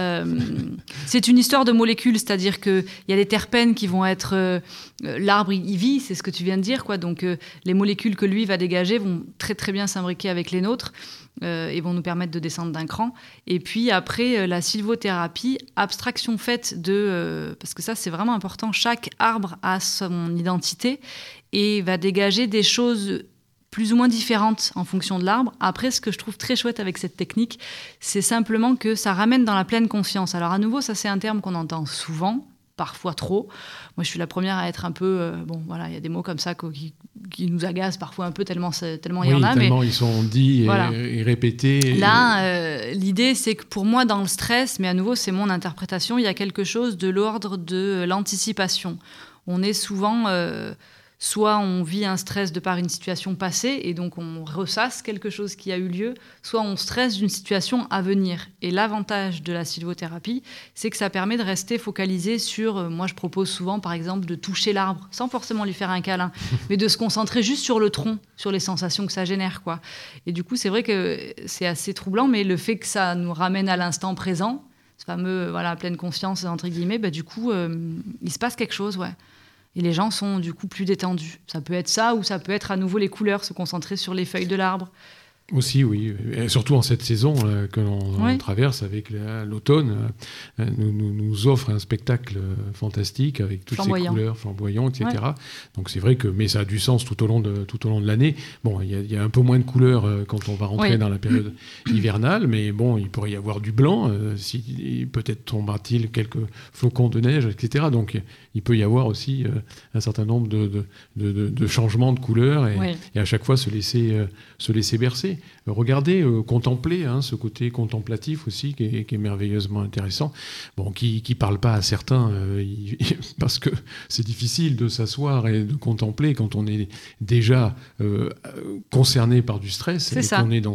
C'est une histoire de molécules, c'est-à-dire qu'il y a des terpènes qui vont être l'arbre, il vit, c'est ce que tu viens de dire, quoi. Donc les molécules que lui va dégager vont très très bien s'imbriquer avec les nôtres. Et vont nous permettre de descendre d'un cran. Et puis après, la sylvothérapie, abstraction faite parce que ça c'est vraiment important, chaque arbre a son identité et va dégager des choses plus ou moins différentes en fonction de l'arbre. Après, ce que je trouve très chouette avec cette technique, c'est simplement que ça ramène dans la pleine conscience. Alors à nouveau, ça c'est un terme qu'on entend souvent, parfois trop. Moi, je suis la première à être un peu... il y a des mots comme ça qui nous agacent parfois un peu, tellement il y en a. Tellement ils sont dits et répétés. Là, l'idée, c'est que pour moi, dans le stress, mais à nouveau, c'est mon interprétation, il y a quelque chose de l'ordre de l'anticipation. On est souvent... soit on vit un stress de par une situation passée et donc on ressasse quelque chose qui a eu lieu, soit on stresse d'une situation à venir. Et l'avantage de la sylvothérapie, c'est que ça permet de rester focalisé sur... moi, je propose souvent, par exemple, de toucher l'arbre, sans forcément lui faire un câlin, mais de se concentrer juste sur le tronc, sur les sensations que ça génère, quoi. Et du coup, c'est vrai que c'est assez troublant, mais le fait que ça nous ramène à l'instant présent, ce fameux pleine conscience, entre guillemets, du coup, il se passe quelque chose, Et les gens sont du coup plus détendus. Ça peut être ça, ou ça peut être à nouveau les couleurs, se concentrer sur les feuilles de l'arbre. Aussi, oui. Et surtout en cette saison que l'on traverse avec l'automne, nous offre un spectacle fantastique avec toutes ces couleurs flamboyantes, etc. Donc c'est vrai que, mais ça a du sens tout au long de l'année. Bon, il y a un peu moins de couleurs quand on va rentrer dans la période hivernale, mais bon, il pourrait y avoir du blanc, peut-être tombera-t-il quelques flocons de neige, etc. Donc il peut y avoir aussi un certain nombre de changements de couleurs et à chaque fois se laisser bercer. s'exercer, regarder, contempler, ce côté contemplatif aussi qui est merveilleusement intéressant, qui parle pas à certains parce que c'est difficile de s'asseoir et de contempler quand on est déjà concerné par du stress et qu'on est dans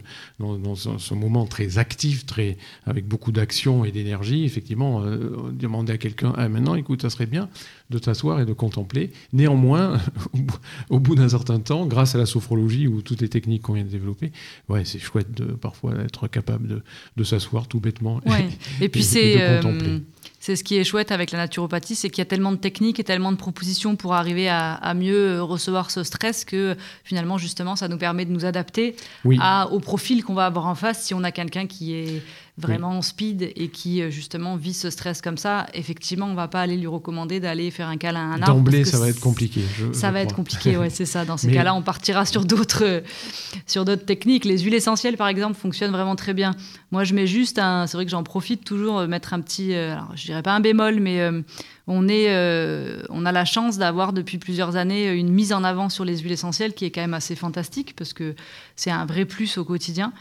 ce moment très actif, avec beaucoup d'action et d'énergie. Effectivement, demander à quelqu'un maintenant, écoute, ça serait bien de t'asseoir et de contempler. Néanmoins, au bout d'un certain temps, grâce à la sophrologie ou toutes les techniques qu'on vient de développer, c'est chouette parfois être capable de s'asseoir tout bêtement et puis de contempler. C'est ce qui est chouette avec la naturopathie, c'est qu'il y a tellement de techniques et tellement de propositions pour arriver à mieux recevoir ce stress que finalement, justement, ça nous permet de nous adapter au profil qu'on va avoir en face. Si on a quelqu'un qui est vraiment speed et qui, justement, vit ce stress comme ça, effectivement, on ne va pas aller lui recommander d'aller faire un câlin à un arbre. D'emblée, ça va être compliqué. Ça va être compliqué, c'est ça. Dans ces cas-là, on partira sur d'autres techniques. Les huiles essentielles, par exemple, fonctionnent vraiment très bien. Moi, je mets juste c'est vrai que j'en profite toujours, mettre un petit... alors, je dirais pas un bémol, mais on a la chance d'avoir depuis plusieurs années une mise en avant sur les huiles essentielles qui est quand même assez fantastique parce que c'est un vrai plus au quotidien.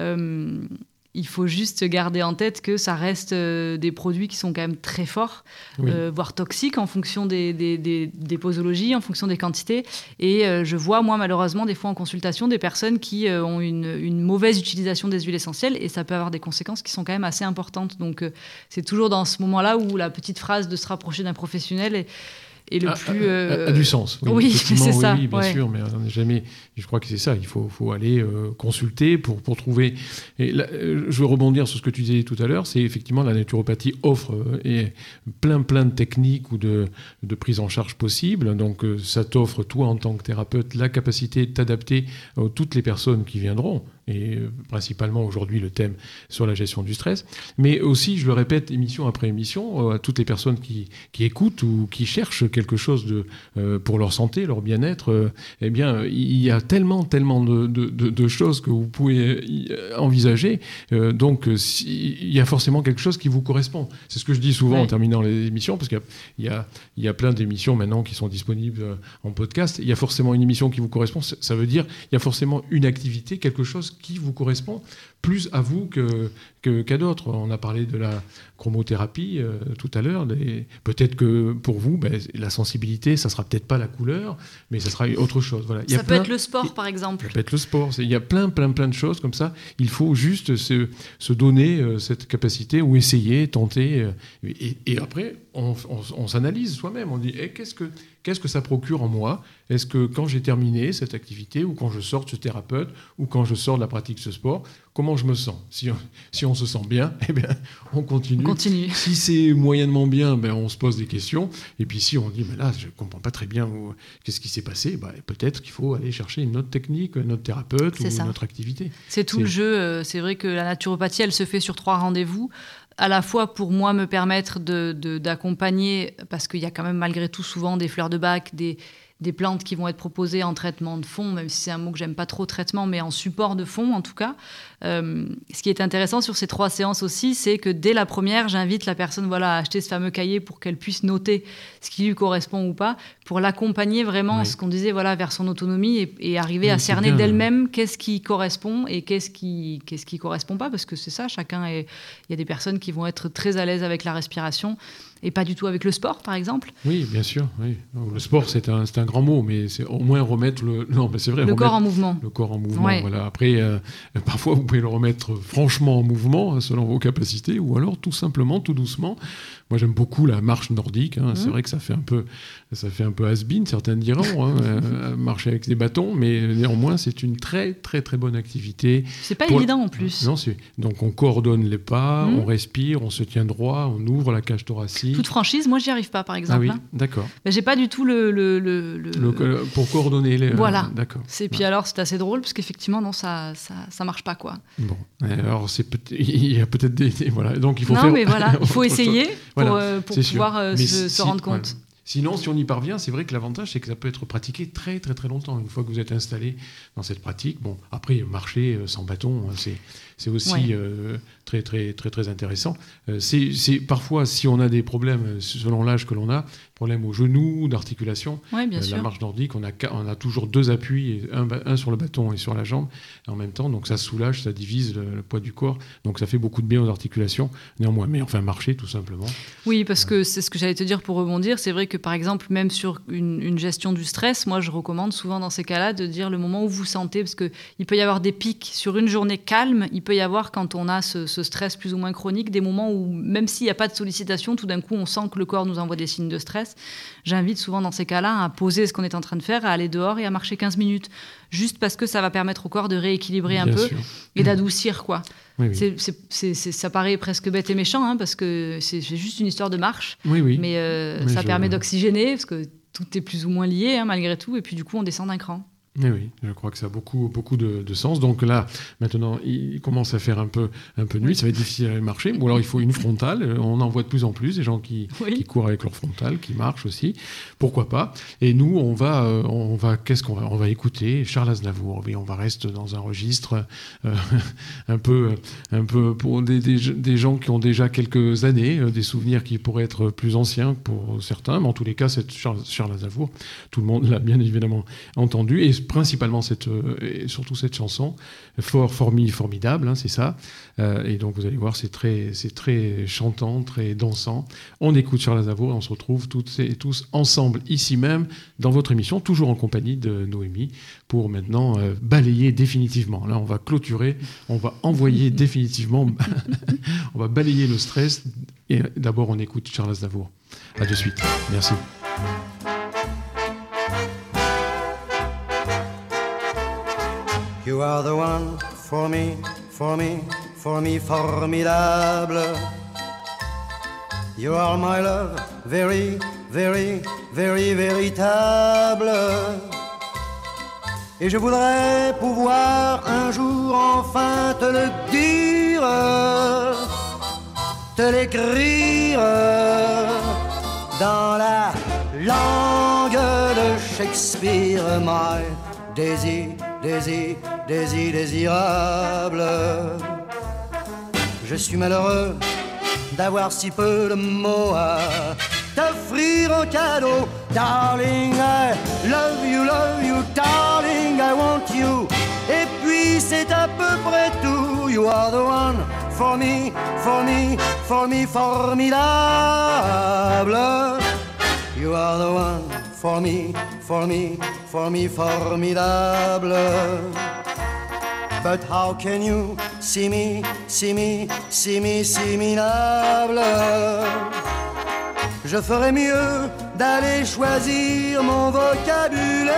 Il faut juste garder en tête que ça reste des produits qui sont quand même très forts, voire toxiques en fonction des posologies, en fonction des quantités. Et je vois, moi, malheureusement, des fois en consultation, des personnes qui ont une mauvaise utilisation des huiles essentielles et ça peut avoir des conséquences qui sont quand même assez importantes. Donc, c'est toujours dans ce moment-là où la petite phrase de se rapprocher d'un professionnel et le plus... a du sens. Oui, c'est ça. Oui, bien sûr, mais on n'est jamais... Je crois que c'est ça, il faut aller consulter pour trouver... Et là, je veux rebondir sur ce que tu disais tout à l'heure, c'est effectivement la naturopathie offre plein de techniques ou de prise en charge possibles. Donc ça t'offre, toi, en tant que thérapeute, la capacité de t'adapter à toutes les personnes qui viendront. Et principalement aujourd'hui le thème sur la gestion du stress. Mais aussi, je le répète, émission après émission, à toutes les personnes qui écoutent ou qui cherchent quelque chose pour leur santé, leur bien-être, eh bien, il y a tellement de choses que vous pouvez envisager. Donc, il y a forcément quelque chose qui vous correspond. C'est ce que je dis souvent en terminant les émissions, parce qu'il y a plein d'émissions maintenant qui sont disponibles en podcast. Il y a forcément une émission qui vous correspond. Ça veut dire il y a forcément une activité, quelque chose qui vous correspond plus à vous qu'à d'autres. On a parlé de la chromothérapie tout à l'heure. Peut-être que pour vous, la sensibilité, ça ne sera peut-être pas la couleur, mais ça sera autre chose. Voilà. Ça peut être le sport, par exemple. Ça peut être le sport. Il y a plein de choses comme ça. Il faut juste se donner cette capacité ou essayer, tenter. Et après, on s'analyse soi-même. On dit qu'est-ce que ça procure en moi ? Est-ce que quand j'ai terminé cette activité ou quand je sors de ce thérapeute ou quand je sors de la pratique de ce sport, comment je me sens ? Si on se sent bien, eh bien, on continue. Si c'est moyennement bien, on se pose des questions. Et puis si on dit, là, je ne comprends pas très bien qu'est-ce qui s'est passé, peut-être qu'il faut aller chercher une autre technique, un autre thérapeute une autre activité. C'est tout le jeu. C'est vrai que la naturopathie, elle se fait sur 3 rendez-vous. À la fois pour moi me permettre d'accompagner, parce qu'il y a quand même malgré tout souvent des fleurs de bac, des plantes qui vont être proposées en traitement de fond, même si c'est un mot que j'aime pas trop, traitement, mais en support de fond en tout cas. Ce qui est intéressant sur ces 3 séances aussi, c'est que dès la première, j'invite la personne à acheter ce fameux cahier pour qu'elle puisse noter ce qui lui correspond ou pas, pour l'accompagner vraiment, ce qu'on disait, vers son autonomie et arriver à cerner d'elle-même qu'est-ce qui correspond et qu'est-ce qui correspond pas, parce que c'est ça, il y a des personnes qui vont être très à l'aise avec la respiration et pas du tout avec le sport, par exemple. Oui, bien sûr. Oui. Le sport, c'est un grand mot, mais c'est au moins remettre le corps en mouvement. Le corps en mouvement, voilà. Après, parfois, vous pouvez le remettre franchement en mouvement, selon vos capacités, ou alors tout simplement, tout doucement. Moi, j'aime beaucoup la marche nordique. C'est vrai que ça fait un peu has-been, certains diront, marcher avec des bâtons, mais néanmoins, c'est une très, très, très bonne activité. C'est pas évident en plus. Non, donc, on coordonne les pas, on respire, on se tient droit, on ouvre la cage thoracique. Toute franchise, moi, j'y arrive pas, par exemple. Ah oui, d'accord. J'ai pas du tout pour coordonner les... Voilà. D'accord. Puis alors, c'est assez drôle, parce qu'effectivement, non, ça marche pas, quoi. Bon, alors, il y a peut-être des... Voilà, donc il faut mais voilà, il faut essayer pour pouvoir se rendre compte. Voilà. Sinon, si on y parvient, c'est vrai que l'avantage, c'est que ça peut être pratiqué très, très, très longtemps. Une fois que vous êtes installé dans cette pratique, après, marcher sans bâton, c'est aussi très, très, très, très intéressant. C'est parfois, si on a des problèmes, selon l'âge que l'on a, problème au genou, d'articulation, la marche nordique, on a toujours 2 appuis, un sur le bâton et sur la jambe en même temps, donc ça soulage, ça divise le poids du corps, donc ça fait beaucoup de bien aux articulations, néanmoins, mais enfin marcher tout simplement. Oui, parce que c'est ce que j'allais te dire pour rebondir, c'est vrai que par exemple, même sur une gestion du stress, moi je recommande souvent dans ces cas-là de dire le moment où vous sentez, parce qu'il peut y avoir des pics sur une journée calme, il peut y avoir quand on a ce stress plus ou moins chronique, des moments où même s'il n'y a pas de sollicitation, tout d'un coup on sent que le corps nous envoie des signes de stress. J'invite souvent dans ces cas-là à poser ce qu'on est en train de faire, à aller dehors et à marcher 15 minutes, juste parce que ça va permettre au corps de rééquilibrer un peu et d'adoucir, quoi. Oui. Ça paraît presque bête et méchant, parce que c'est juste une histoire de marche, mais ça permet d'oxygéner, parce que tout est plus ou moins lié, malgré tout, et puis du coup on descend d'un cran. Oui, je crois que ça a beaucoup de sens. Donc là, maintenant, il commence à faire un peu nuit, ça va être difficile à marcher. Ou alors il faut une frontale. On en voit de plus en plus des gens qui courent avec leur frontale, qui marchent aussi. Pourquoi pas ? Et nous, on va écouter Charles Aznavour. Et on va rester dans un registre un peu pour des gens qui ont déjà quelques années, des souvenirs qui pourraient être plus anciens pour certains. Mais en tous les cas, c'est Charles Aznavour. Tout le monde l'a bien évidemment entendu. Et principalement surtout cette chanson, formidable, c'est ça. Et donc vous allez voir, c'est très chantant, très dansant. On écoute Charles Aznavour et on se retrouve toutes et tous ensemble ici même dans votre émission, toujours en compagnie de Noémie, pour maintenant balayer définitivement. Là, on va clôturer, on va envoyer définitivement, on va balayer le stress. Et d'abord, on écoute Charles Aznavour. À de suite. Merci. You are the one for me, formidable. You are my love, very, very, very véritable. Et je voudrais pouvoir un jour enfin te le dire, te l'écrire dans la langue de Shakespeare, my désirable. Je suis malheureux d'avoir si peu de mots à t'offrir en cadeau. Darling, I love you, darling, I want you. Et puis c'est à peu près tout. You are the one for me, formidable. You are the one for me, formidable. But how can you see me, minable? Je ferais mieux d'aller choisir mon vocabulaire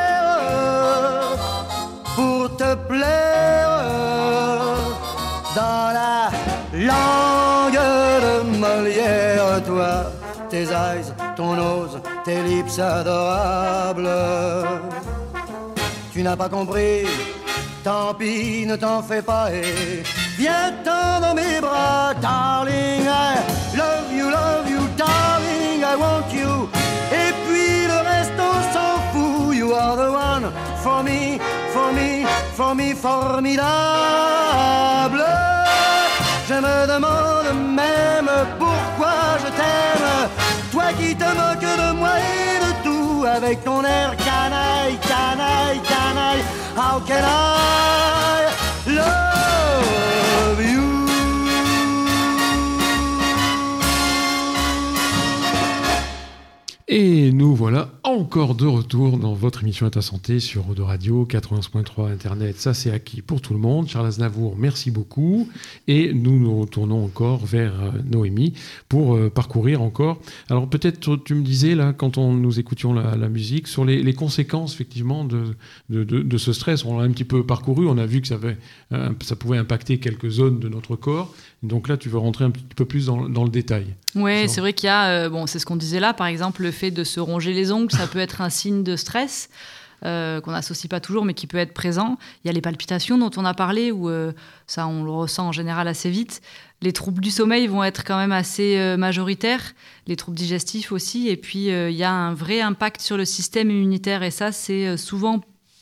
pour te plaire dans la langue de Molière, toi. Tes eyes, ton nose, tes lips adorables. Tu n'as pas compris, tant pis, ne t'en fais pas et viens-t'en dans mes bras. Darling, I love you, darling, I want you. Et puis le reste on s'en fout. You are the one for me, formidable. Je me demande même pourquoi je t'aime, toi qui te moques de moi et de tout, avec ton air canaille. How can I love you? Et nous voilà encore de retour dans votre émission À ta santé sur Eau de Radio 91.3 Internet. Ça, c'est acquis pour tout le monde. Charles Aznavour, merci beaucoup. Et nous nous retournons encore vers Noémie pour parcourir encore. Alors peut-être, tu me disais, là, quand nous écoutions la musique, sur les conséquences, effectivement, de ce stress. On l'a un petit peu parcouru. On a vu que ça pouvait impacter quelques zones de notre corps. Donc là, tu veux rentrer un petit peu plus dans le détail. Oui, c'est vrai qu'il y a, c'est ce qu'on disait là, par exemple, le fait de se ronger les ongles, ça peut être un signe de stress qu'on n'associe pas toujours, mais qui peut être présent. Il y a les palpitations dont on a parlé, où ça, on le ressent en général assez vite. Les troubles du sommeil vont être quand même assez majoritaires, les troubles digestifs aussi, et puis il y a un vrai impact sur le système immunitaire, et ça, c'est souvent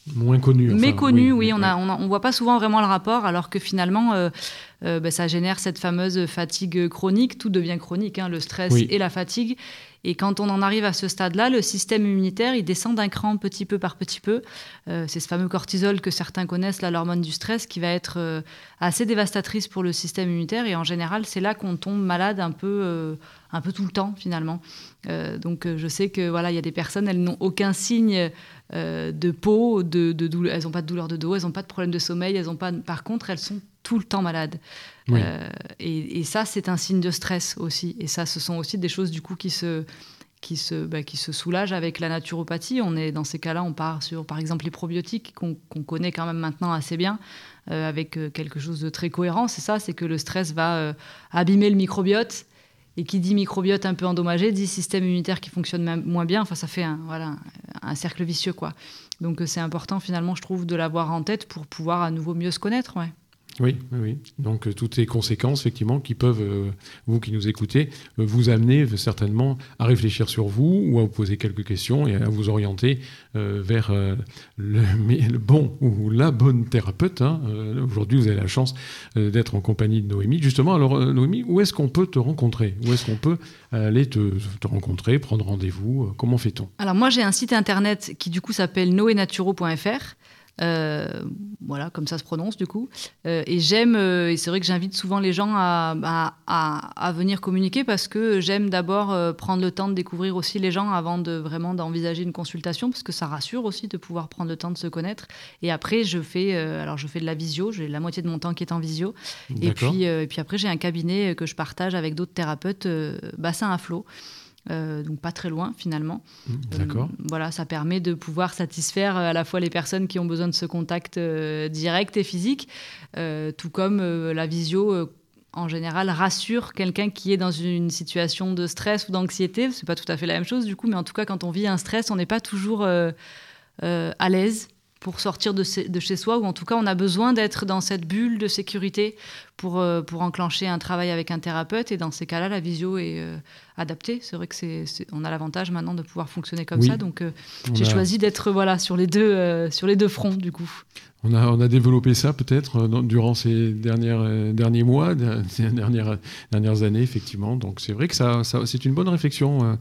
Moins connu. Méconnu, oui. On voit pas souvent vraiment le rapport, alors que finalement, ça génère cette fameuse fatigue chronique. Tout devient chronique, le stress et la fatigue. Et quand on en arrive à ce stade-là, le système immunitaire, il descend d'un cran petit peu par petit peu. C'est ce fameux cortisol que certains connaissent, l'hormone du stress, qui va être assez dévastatrice pour le système immunitaire. Et en général, c'est là qu'on tombe malade un peu tout le temps, finalement. Donc, je sais que il y a des personnes, elles n'ont aucun signe de peau, de douleur. Elles n'ont pas de douleur de dos, elles n'ont pas de problème de sommeil. Par contre, elles sont tout le temps malades. Oui. Et ça, c'est un signe de stress aussi. Et ça, ce sont aussi des choses du coup qui se soulagent avec la naturopathie. Dans ces cas-là, on part sur, par exemple, les probiotiques qu'on connaît quand même maintenant assez bien, avec quelque chose de très cohérent. C'est ça, c'est que le stress va abîmer le microbiote. Et qui dit microbiote un peu endommagé, dit système immunitaire qui fonctionne moins bien. Enfin, ça fait un cercle vicieux, quoi. Donc, c'est important, finalement, je trouve, de l'avoir en tête pour pouvoir à nouveau mieux se connaître, ouais. Oui. Donc, toutes ces conséquences, effectivement, qui peuvent, vous qui nous écoutez, vous amener certainement à réfléchir sur vous ou à vous poser quelques questions et à vous orienter vers le bon ou la bonne thérapeute. Aujourd'hui, vous avez la chance d'être en compagnie de Noémie. Justement, alors, Noémie, où est-ce qu'on peut te rencontrer ? Où est-ce qu'on peut aller te rencontrer, prendre rendez-vous ? Comment fait-on ? Alors, moi, j'ai un site internet qui, du coup, s'appelle noenaturo.fr. Comme ça se prononce du coup, et j'aime, et c'est vrai que j'invite souvent les gens à venir communiquer, parce que j'aime d'abord prendre le temps de découvrir aussi les gens avant d'envisager une consultation, parce que ça rassure aussi de pouvoir prendre le temps de se connaître. Et après je fais de la visio, j'ai la moitié de mon temps qui est en visio. D'accord. Et puis après j'ai un cabinet que je partage avec d'autres thérapeutes, bassin à flot. Donc pas très loin finalement. D'accord. Ça permet de pouvoir satisfaire à la fois les personnes qui ont besoin de ce contact direct et physique, tout comme la visio en général rassure quelqu'un qui est dans une situation de stress ou d'anxiété. C'est pas tout à fait la même chose du coup, mais en tout cas quand on vit un stress, on n'est pas toujours à l'aise pour sortir de chez soi, ou en tout cas on a besoin d'être dans cette bulle de sécurité pour enclencher un travail avec un thérapeute. Et dans ces cas-là, la visio est adaptée. C'est vrai que on a l'avantage maintenant de pouvoir fonctionner comme ça. Donc j'ai choisi d'être sur les deux fronts du coup. On a développé ça peut-être durant ces derniers mois, ces dernières années, effectivement. Donc c'est vrai que ça c'est une bonne réflexion.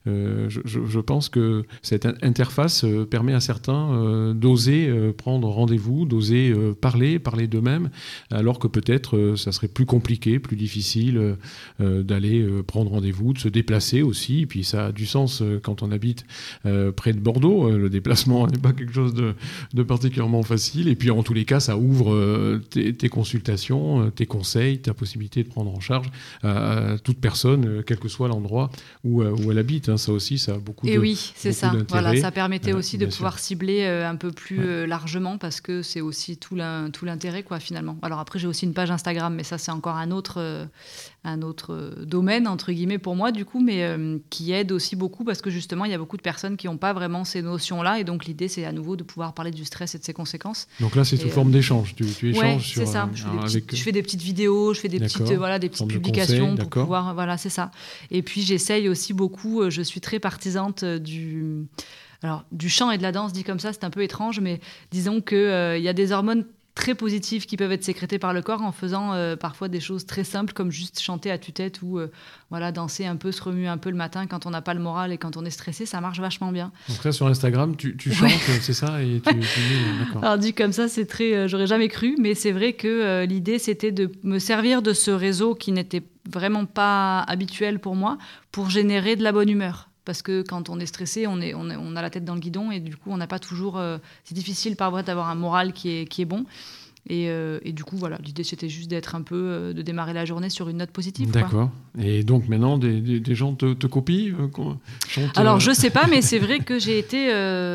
Je pense que cette interface permet à certains d'oser prendre rendez-vous, d'oser parler d'eux-mêmes, alors que peut-être ça serait plus compliqué, plus difficile d'aller prendre rendez-vous, de se déplacer aussi. Et puis ça a du sens quand on habite près de Bordeaux. Le déplacement n'est pas quelque chose de particulièrement facile. Et puis en tous les cas, ça ouvre tes consultations, tes conseils, ta possibilité de prendre en charge à toute personne, quel que soit l'endroit où elle habite. Ça aussi, ça a beaucoup d'intérêt. Et oui, c'est ça. Voilà, ça permettait aussi de pouvoir cibler un peu plus largement, parce que c'est aussi tout l'intérêt, quoi, finalement. Alors après, j'ai aussi une page Instagram, mais ça, c'est encore un autre domaine, entre guillemets, pour moi, du coup, mais qui aide aussi beaucoup, parce que justement, il y a beaucoup de personnes qui n'ont pas vraiment ces notions-là. Et donc, l'idée, c'est à nouveau de pouvoir parler du stress et de ses conséquences. Donc là, c'est sous forme d'échange. Tu échanges sur... c'est ça. Je fais des petites vidéos, je fais des petites publications conseils, pour pouvoir... Voilà, c'est ça. Et puis, j'essaye aussi beaucoup... Je suis très partisante du chant et de la danse, dit comme ça, c'est un peu étrange, mais disons qu'il y a des hormones très positives qui peuvent être sécrétées par le corps en faisant parfois des choses très simples, comme juste chanter à tue-tête ou danser un peu, se remuer un peu le matin quand on n'a pas le moral et quand on est stressé. Ça marche vachement bien. Donc là, sur Instagram, tu chantes, c'est ça, et tu d'accord. Alors dit comme ça, c'est très... j'aurais jamais cru, mais c'est vrai que l'idée, c'était de me servir de ce réseau qui n'était vraiment pas habituel pour moi, pour générer de la bonne humeur. Parce que quand on est stressé, on a la tête dans le guidon, et du coup, on n'a pas toujours... c'est difficile parfois d'avoir un moral qui est bon. Et du coup, voilà, l'idée, c'était juste d'être un peu... de démarrer la journée sur une note positive. D'accord. Quoi. Et donc, maintenant, des gens te copient chantent, Alors, je sais pas, mais c'est vrai que j'ai été...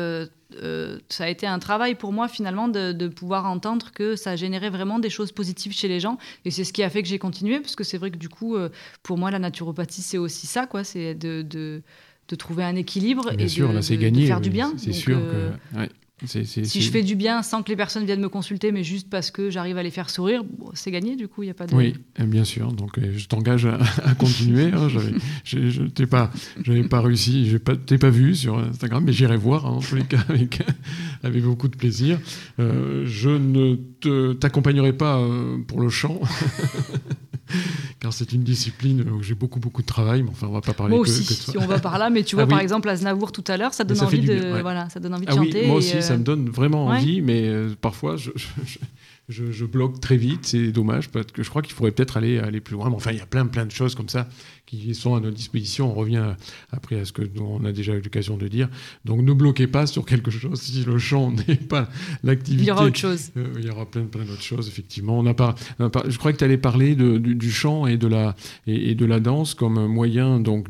ça a été un travail pour moi, finalement, de pouvoir entendre que ça générait vraiment des choses positives chez les gens. Et c'est ce qui a fait que j'ai continué, parce que c'est vrai que, du coup, pour moi, la naturopathie, c'est aussi ça, quoi. C'est de trouver un équilibre. Bien et sûr, là, c'est gagné, de faire du bien. C'est donc, sûr que... Ouais. Si je fais du bien sans que les personnes viennent me consulter, mais juste parce que j'arrive à les faire sourire, c'est gagné, du coup, il n'y a pas de... Oui, bien sûr. Donc, je t'engage à continuer. Hein. Je n'avais pas réussi, je ne t'ai pas vu sur Instagram, mais j'irai voir, en tous les cas, avec beaucoup de plaisir. Je ne t'accompagnerai pas pour le chant. Car c'est une discipline où j'ai beaucoup de travail, mais enfin on va pas parler moi aussi, que de ça. Si on va par là, mais tu vois par exemple Aznavour tout à l'heure, ça donne envie de chanter. Oui, moi aussi ça me donne vraiment envie, mais parfois je bloque très vite, c'est dommage parce que je crois qu'il faudrait peut-être aller plus loin. Mais enfin il y a plein de choses comme ça qui sont à notre disposition. On revient après à ce que on a déjà eu l'occasion de dire. Donc ne bloquez pas sur quelque chose si le chant n'est pas l'activité. Il y aura autre chose. Il y aura plein d'autres choses, effectivement. Je crois que tu allais parler du chant et de la danse comme moyen donc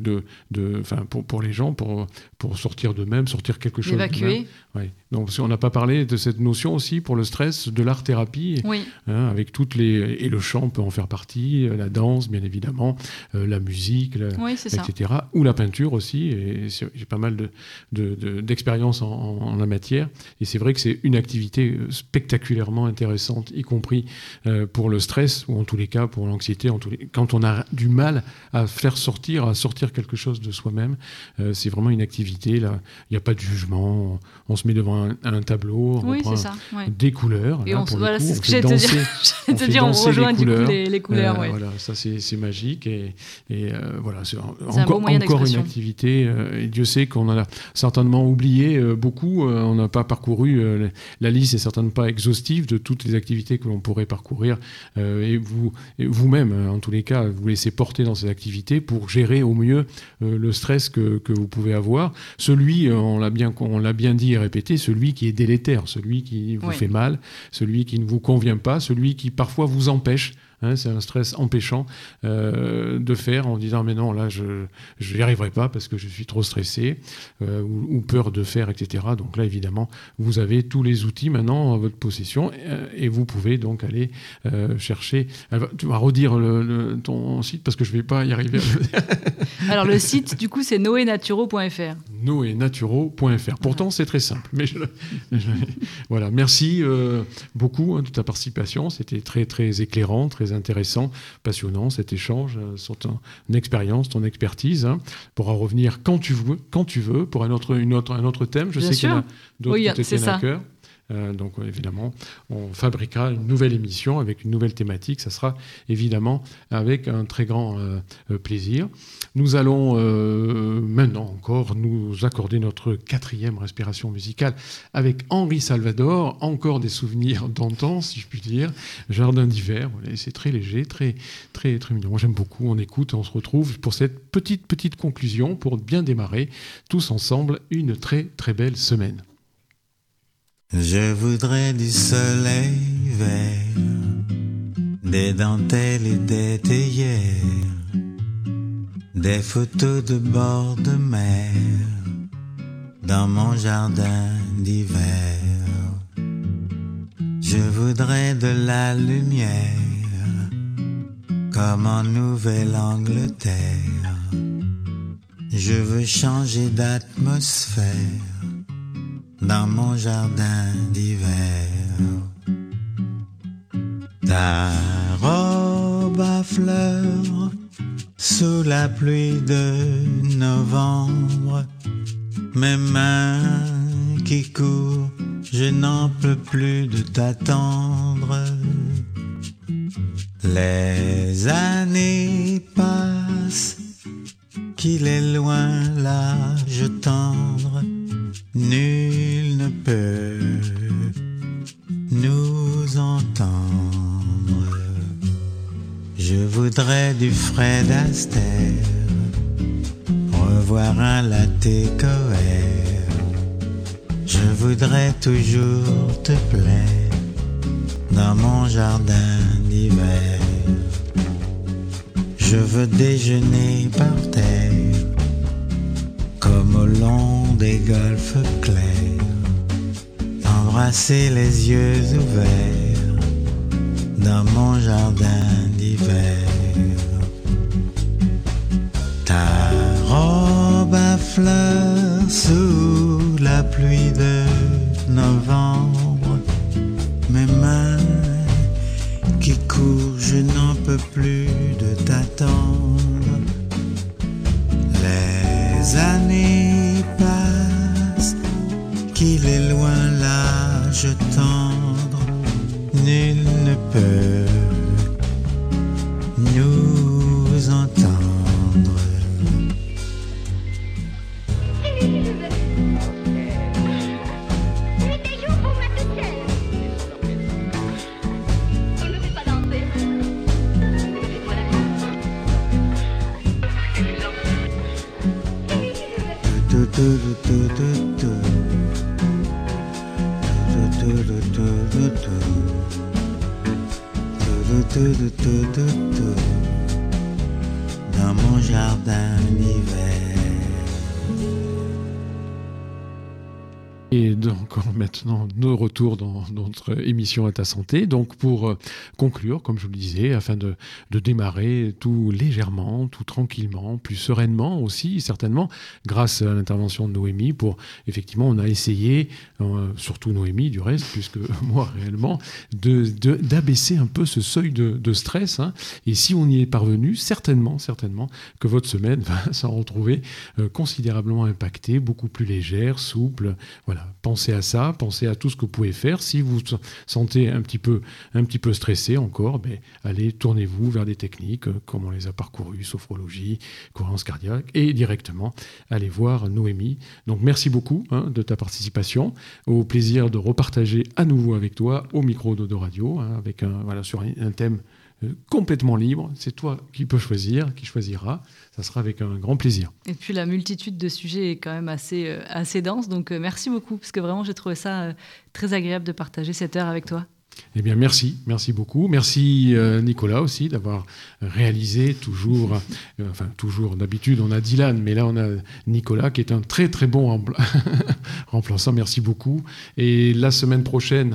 pour les gens, pour sortir d'eux-mêmes, sortir quelque chose d'évacuer. Oui. Donc on n'a pas parlé de cette notion aussi pour le stress de l'art-thérapie, avec et le chant peut en faire partie, la danse bien évidemment, la musique, etc. Ou la peinture aussi. Et j'ai pas mal d'expérience en la matière. Et c'est vrai que c'est une activité spectaculairement intéressante, y compris pour le stress ou en tous les cas pour l'anxiété. Quand on a du mal à sortir quelque chose de soi-même, c'est vraiment une activité. Là, il n'y a pas de jugement. On se met devant un tableau, on prend des couleurs. Et c'est ce que j'allais te dire. On rejoint du coup les couleurs. Voilà, ça c'est magique et voilà, c'est encore une activité. Et Dieu sait qu'on en a certainement oublié beaucoup. On n'a pas parcouru la liste est certainement pas exhaustive de toutes les activités que l'on pourrait parcourir. Et vous-même, en tous les cas, vous laissez porter dans ces activités pour gérer au mieux le stress que vous pouvez avoir. Celui, on l'a bien dit et répété, celui qui est délétère, celui qui vous fait mal, celui qui ne vous convient pas, celui qui parfois vous empêche. C'est un stress empêchant de faire en disant mais non là je n'y arriverai pas parce que je suis trop stressé ou peur de faire, etc. Donc là évidemment vous avez tous les outils maintenant à votre possession et vous pouvez donc aller chercher. Tu vas redire ton site parce que je ne vais pas y arriver. Alors le site du coup c'est noenaturo.fr. noenaturo.fr. Pourtant c'est très simple. Mais voilà, merci beaucoup de ta participation. C'était très très éclairant, très intéressant, passionnant cet échange sur ton expérience, ton expertise. On pourra revenir quand tu veux pour un autre thème. Je sais qu'il y en a d'autres qui te tiennent à cœur. Donc évidemment, on fabriquera une nouvelle émission avec une nouvelle thématique. Ça sera évidemment avec un très grand plaisir. Nous allons maintenant encore nous accorder notre 4e respiration musicale avec Henri Salvador. Encore des souvenirs d'antan, si je puis dire. Jardin d'hiver. Voilà, c'est très léger, très très très mignon. Moi j'aime beaucoup. On écoute, on se retrouve pour cette petite conclusion pour bien démarrer tous ensemble une très très belle semaine. Je voudrais du soleil vert, des dentelles et des théières, des photos de bord de mer, dans mon jardin d'hiver. Je voudrais de la lumière, comme en Nouvelle-Angleterre. Je veux changer d'atmosphère, dans mon jardin d'hiver. Ta robe à fleurs sous la pluie de novembre, mes mains qui courent, je n'en peux plus de t'attendre. Les années passent, qu'il est loin l'âge tendre, nul ne peut nous entendre. Je voudrais du Fred Astaire, revoir un latte coère. Je voudrais toujours te plaire, dans mon jardin d'hiver. Je veux déjeuner par terre, comme au long des golfes clairs, embrasser les yeux ouverts, dans mon jardin d'hiver. Ta robe à fleurs sous la pluie de novembre, mes mains qui courent, je n'en peux plus de t'attendre. Les années passent, qu'il est loin l'âge tendre, nul ne peut nous entendre. Dans mon jardin d'hiver. Et donc maintenant, nos retours dans notre émission À ta santé. Donc pour conclure, comme je vous le disais, afin de démarrer tout légèrement, tout tranquillement, plus sereinement aussi, certainement, grâce à l'intervention de Noémie, pour effectivement, on a essayé, surtout Noémie du reste, puisque moi réellement, d'abaisser un peu ce seuil de stress. Hein. Et si on y est parvenu, certainement que votre semaine va s'en retrouver considérablement impactée, beaucoup plus légère, souple. Voilà. Pensez à ça, pensez à tout ce que vous pouvez faire. Si vous vous sentez un petit peu stressé encore, allez, tournez-vous vers des techniques comme on les a parcourues, sophrologie, cohérence cardiaque, et directement, allez voir Noémie. Donc merci beaucoup de ta participation. Au plaisir de repartager à nouveau avec toi au micro d'Odo Radio, avec sur un thème complètement libre. C'est toi qui peux choisir, qui choisira. Ça sera avec un grand plaisir. Et puis la multitude de sujets est quand même assez dense. Donc merci beaucoup, parce que vraiment j'ai trouvé ça très agréable de partager cette heure avec toi. Eh bien, merci beaucoup. Merci Nicolas aussi d'avoir réalisé toujours d'habitude on a Dylan, mais là on a Nicolas qui est un très très bon remplaçant. Merci beaucoup. Et la semaine prochaine,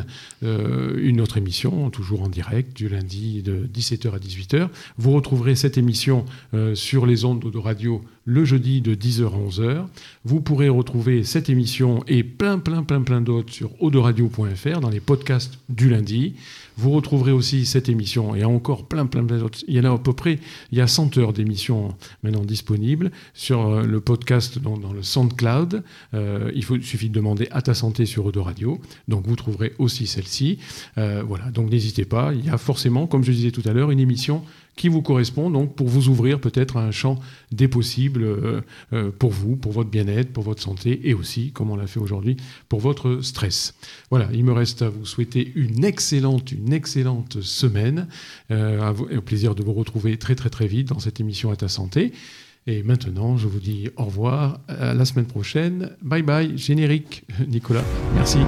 une autre émission, toujours en direct, du lundi de 17h à 18h. Vous retrouverez cette émission sur les ondes d'Odo Radio le jeudi de 10h à 11h. Vous pourrez retrouver cette émission et plein d'autres sur odoradio.fr dans les podcasts du lundi. Vous retrouverez aussi cette émission et encore plein d'autres. Il y en a à peu près, il y a 100 heures d'émissions maintenant disponibles sur le podcast dans le SoundCloud. Il suffit de demander À ta santé sur Odo Radio. Donc vous trouverez aussi celle-ci. Voilà, donc n'hésitez pas. Il y a forcément, comme je disais tout à l'heure, une émission qui vous correspond, donc pour vous ouvrir peut-être à un champ des possibles pour vous, pour votre bien-être, pour votre santé et aussi, comme on l'a fait aujourd'hui, pour votre stress. Voilà, il me reste à vous souhaiter une excellente semaine, au plaisir de vous retrouver très vite dans cette émission À ta santé. Et maintenant, je vous dis au revoir, à la semaine prochaine. Bye bye, générique, Nicolas. Merci.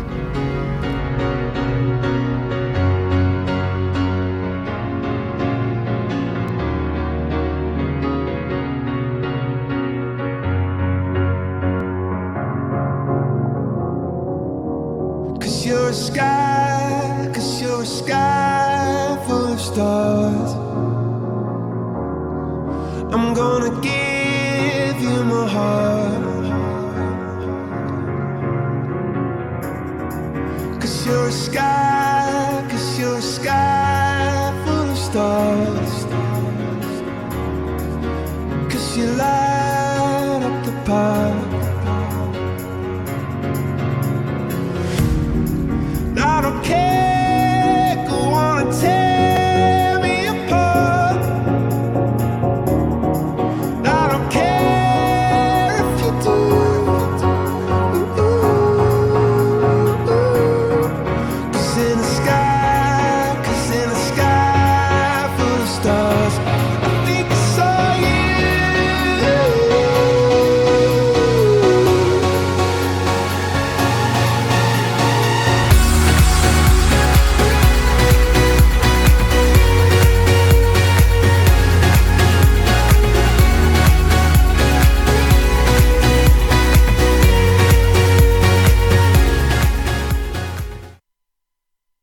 Cause you're a sky full of stars. I'm gonna give you my heart. Cause you're a sky full of stars. Cause you light up the park.